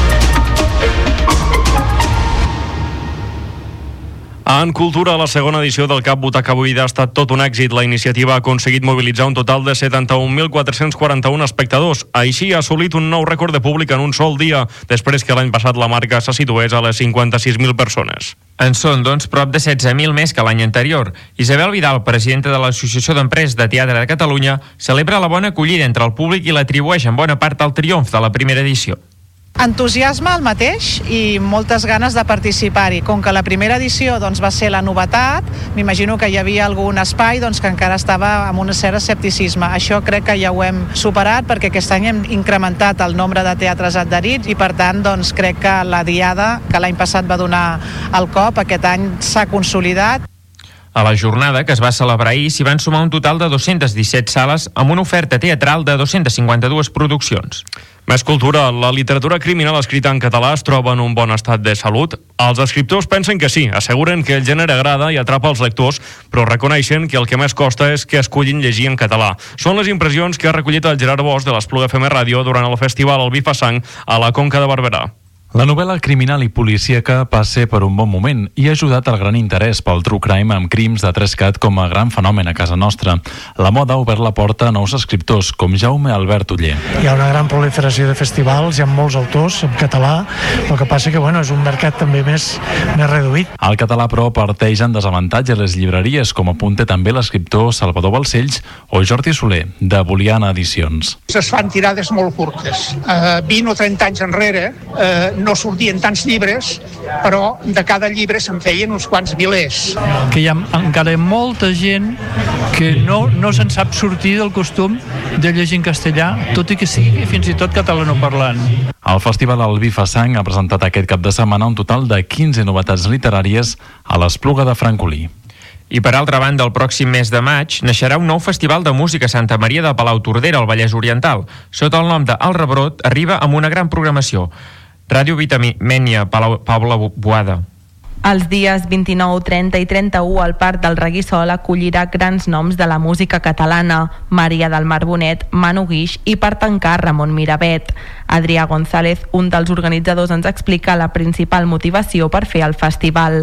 En cultura, la segona edició del Cap Butaca Buida ha estat tot un èxit. La iniciativa ha aconseguit mobilitzar un total de setanta-un mil quatre-cents quaranta-un espectadors. Així ha assolit un nou rècord de públic en un sol dia, després que l'any passat la marca se situés a les cinquanta-sis mil persones. En són, doncs, prop de setze mil més que l'any anterior. Isabel Vidal, presidenta de l'Associació d'Empreses de Teatre de Catalunya, celebra la bona acollida entre el públic i l'atribueix en bona part al triomf de la primera edició. Entusiasme el mateix i moltes ganes de participar-hi. Com que la primera edició doncs, va ser la novetat, m'imagino que hi havia algun espai doncs, que encara estava amb un cert escepticisme. Això crec que ja ho hem superat perquè aquest any hem incrementat el nombre de teatres adherits i per tant doncs, crec que la diada que l'any passat va donar el cop, aquest any s'ha consolidat. A la jornada, que es va celebrar ahir, s'hi van sumar un total de dos-centes disset sales amb una oferta teatral de dos-centes cinquanta-dues produccions. Més cultura. La literatura criminal escrita en català es troba en un bon estat de salut? Els escriptors pensen que sí, asseguren que el gènere agrada i atrapa els lectors, però reconeixen que el que més costa és que escullin llegir en català. Són les impressions que ha recollit el Gerard Bosch de l'Espluga F M Ràdio durant el festival El Vi fa sang a la Conca de Barberà. La novel·la criminal i policíaca passa per un bon moment i ha ajudat al gran interès pel true crime amb crims de Trescat com a gran fenomen a casa nostra. La moda ha obert la porta a nous escriptors, com Jaume Albert Uller. Hi ha una gran proliferació de festivals, hi ha molts autors en català, el que passa que bueno, és un mercat també més, més reduït. El català, però, parteix en desavantatge a les llibreries, com apunta també l'escriptor Salvador Balcells o Jordi Soler, de Boliana Edicions. Es fan tirades molt curtes. Uh, vint o trenta anys enrere uh, no sortien tants llibres, però de cada llibre se'n feien uns quants milers. Que hi ha encara molta gent que no, no se'n sap sortir del costum de llegir en castellà, tot i que sigui fins i tot catalanoparlant. El Festival El Vi fa sang ha presentat aquest cap de setmana un total de quinze novetats literàries a l'Espluga de Francolí. I per altra banda, el pròxim mes de maig naixerà un nou festival de música a Santa Maria de Palautordera, al Vallès Oriental. Sota el nom de El Rebrot, arriba amb una gran programació. Ràdio Vitamènia, Paula Boada. Els dies vint-i-nou, trenta i trenta-u el Parc del Reguissol acollirà grans noms de la música catalana: Maria del Mar Bonet, Manu Guix i, per tancar, Ramon Miravet. Adrià González, un dels organitzadors, ens explica la principal motivació per fer el festival.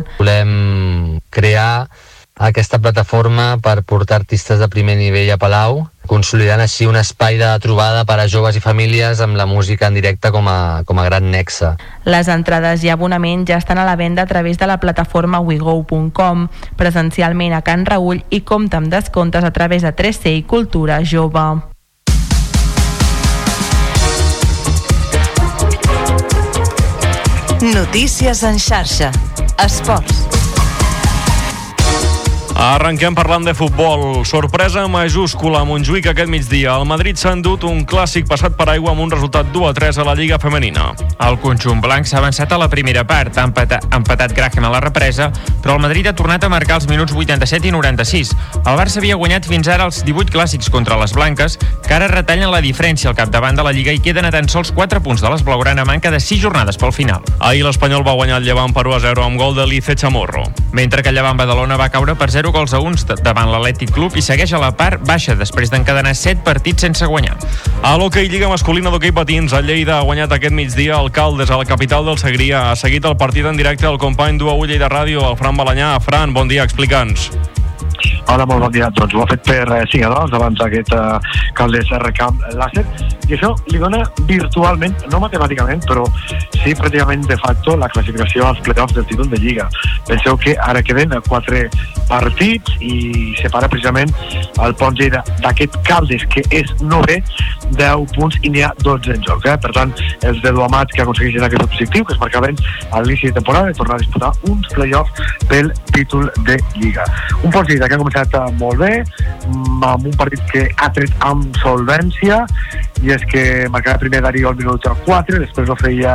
Volem crear aquesta plataforma per portar artistes de primer nivell a Palau, consolidant així un espai de trobada per a joves i famílies amb la música en directe com a, com a gran nexe. Les entrades i abonament ja estan a la venda a través de la plataforma we go punt com, presencialment a Can Raül, i compta amb descomptes a través de tres C i Cultura Jove. Notícies en xarxa. Esports. Arrenquem parlant de futbol. Sorpresa majúscula a Montjuïc aquest migdia. El Madrid s'ha endut un clàssic passat per aigua amb un resultat dos a tres a la Lliga femenina. El conjunt blanc s'ha avançat a la primera part, ha empatat, ha empatat Graham a la represa, però el Madrid ha tornat a marcar els minuts vuitanta-set i noranta-sis. El Barça havia guanyat fins ara els divuit clàssics contra les blanques, que ara retallen la diferència al capdavant de la Lliga i queden a tan sols quatre punts de les blaugrana a manca de sis jornades pel final. Ahir l'Espanyol va guanyar el Llevant per u a zero amb gol de Lice Chamorro. Mentre que el Llevant Badalona va caure per zero gols a uns davant l'Atlètic Club i segueix a la part baixa després d'encadenar set partits sense guanyar. A l'hoquei Lliga masculina d'hoquei patins, el Lleida ha guanyat aquest migdia el Caldes a la capital del Segrià. Ha seguit el partit en directe el company d'U A U Lleida Ràdio, el Fran Balanyà. Fran, bon dia, explica'ns. Hola, molt bon dia. Doncs ho ha fet per cinc a dos davant d'aquest uh, Caldes R Camp Làser, i això li dona virtualment, no matemàticament, però sí pràcticament de facto la classificació als play-offs del títol de Lliga. Penseu que ara queden quatre partits i separa precisament el Pont Lleida d'aquest Caldes, que és novè, deu punts i n'hi ha dotze en joc. Eh? Per tant, els de Duamat que aconsegueixen aquest objectiu, que es marcaven a l'inici de temporada, de tornar a disputar uns play-offs pel títol de Lliga. Un Pont Lleida que ha començat molt bé, amb un partit que ha tret amb solvència, i és que marcava primer Darío al minut quatre, després ho feia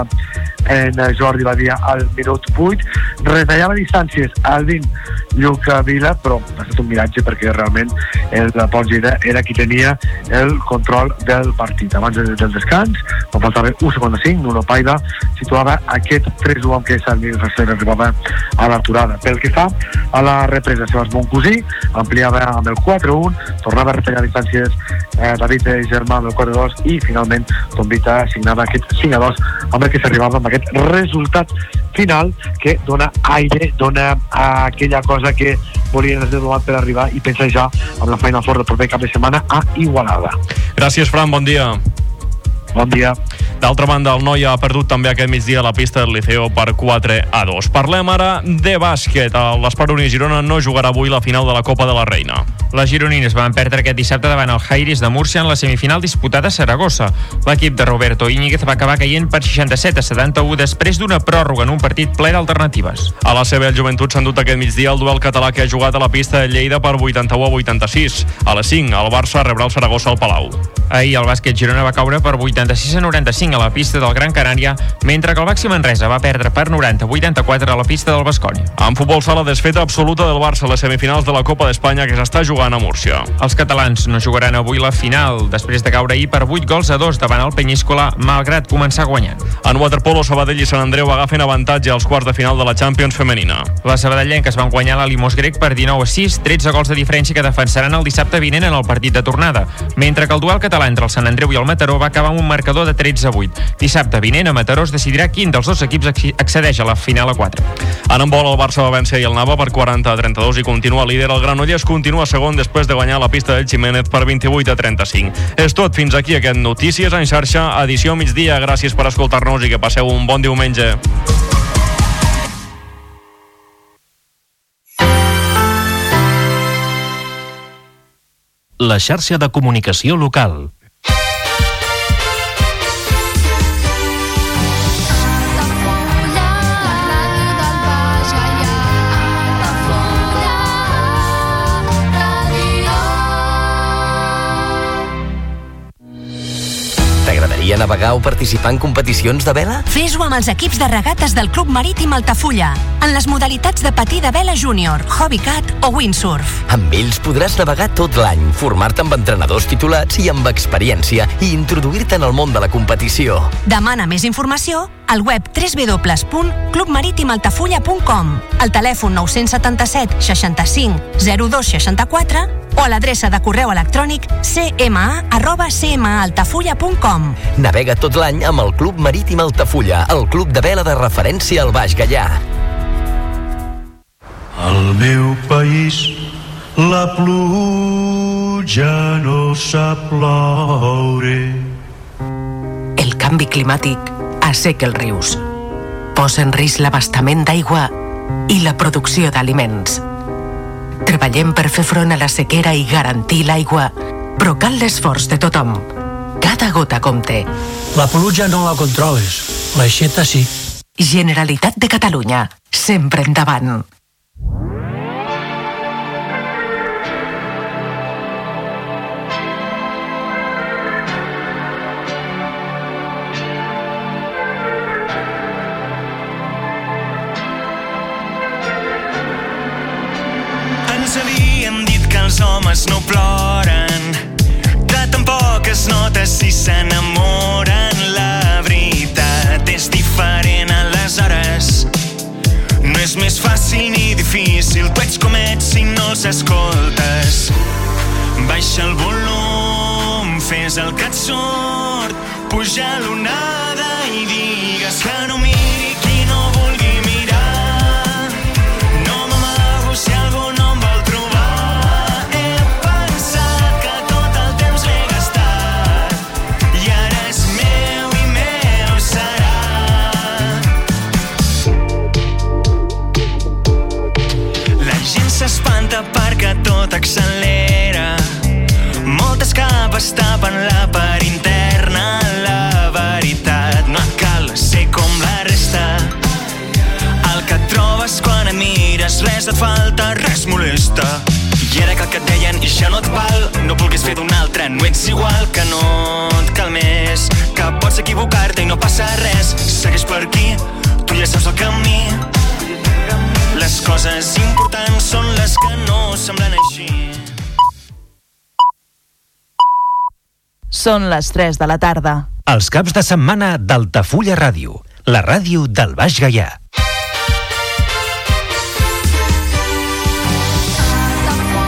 en Jordi Badia al minut vuit, retallava distàncies al vint Lluc Vila, però ha estat un miratge perquè realment el Pont Lleida era qui tenia el control del partit. Abans del descans, quan faltava u cinquanta cinc, Nuno Paida situava aquest tres a u amb què Salmi Rasser arribava a l'aturada. Pel que fa a la represa, Sebas Moncusí ampliava amb el quatre a un, tornava a retallar distàncies eh, David Germà amb el quatre a dos i finalment Tombita signava aquest cinc a dos amb el que s'arribava amb aquest resultat final que dona aire, dona aquella cosa que volien els de Duamat per arribar i pensar ja amb la Final Four del proper cap de setmana a Igualada. Gràcies, Fran, bon dia. Bon dia. D'altra banda, el Noia ha perdut també aquest migdia la pista del Liceo per quatre a dos. Parlem ara de bàsquet. L'Esparuni Girona no jugarà avui la final de la Copa de la Reina. Les gironines van perdre aquest dissabte davant el Jairis de Múrcia en la semifinal disputada a Saragossa. L'equip de Roberto Íñiguez va acabar caient per seixanta-set a setanta-u després d'una pròrroga en un partit ple d'alternatives. A la C B el Joventut s'ha endut aquest migdia el duel català que ha jugat a la pista de Lleida per vuitanta-u a vuitanta-sis. A les cinc, el Barça rebrà el Saragossa al Palau. Ahir el bàsquet Girona va caure per vuitanta-sis a noranta-cinc a la pista del Gran Canària, mentre que el Baxi Manresa va perdre per noranta a vuitanta-quatre a la pista del Baskonia. En futbol sala, desfeta absoluta del Barça a les semifinals de la Copa d'Espanya que s'està jugant a Múrcia. Els catalans no jugaran avui la final, després de caure ahir per vuit gols a dos davant el Penyíscola, malgrat començar guanyant. En waterpolo, Sabadell i Sant Andreu agafen avantatge als quarts de final de la Champions femenina. Les sabadellenques van guanyar la Limos Grec per dinou a sis, tretze gols de diferència que defensaran el dissabte vinent en el partit de tornada, mentre que el duel català entre el Sant Andreu i el Mataró va acabar amb un marcador de tretze a vuit. Dissabte vinent a Mataró es decidirà quin dels dos equips accedeix a la final a quatre. En handbol, el Barça va vèncer i el Nava per quaranta a trenta-dos i continua líder. El Granollers continua segon després de guanyar la pista del Ximénez per vint-i-vuit a trenta-cinc. És tot, fins aquí aquest Notícies en xarxa, edició migdia. Gràcies per escoltar-nos i que passeu un bon diumenge. La xarxa de comunicació local. T'agradaria navegar o participar en competicions de vela? Fes-ho amb els equips de regates del Club Marítim Altafulla, en les modalitats de patí de vela júnior, hobbycat o windsurf. Amb ells podràs navegar tot l'any, formar-te amb entrenadors titulats i amb experiència i introduir-te en el món de la competició. Demana més informació al web w w w punt club marítim altafulla punt com, al telèfon nou set set seixanta-cinc zero dos seixanta-quatre o a l'adreça de correu electrònic c m a arroba c m a altafulla punt com. Navega tot l'any amb el Club Marítim Altafulla, el club de vela de referència al Baix Gaià. Al meu país la pluja no sap ploure. El canvi climàtic asseca els rius, posa en risc l'abastament d'aigua i la producció d'aliments. Treballem per fer front a la sequera i garantir l'aigua, però cal l'esforç de tothom. Cada gota compte. La pluja no la controles, l'aixeta sí. Generalitat de Catalunya, sempre endavant. homes no ploren, que tampoc es nota si s'enamoren. La veritat és diferent aleshores. No és més fàcil ni difícil, tu ets com ets si no els escoltes. Baixa el volum, fes el que et surt, puja l'onada i digues que no miri qui no vulgui mirar. No m'amago si algú no em vol trobar. He pensat que tot el temps l'he gastat i ara és meu i meu serà. La gent s'espanta perquè tot accelera. Moltes capes tapen la part interna. La veritat no cal ser com la resta. El que trobes quan et mires, res et falta, res molesta. I era que el que et deien ja no et val, no vulguis fer d'un altre, no ets igual, que no et cal més, que pots equivocar-te i no passa res. Segueix per aquí, tu ja saps el camí. Les coses importants són les que no semblen així. Són les tres de la tarda. Els caps de setmana d'Altafulla Ràdio, la ràdio del Baix Gaià.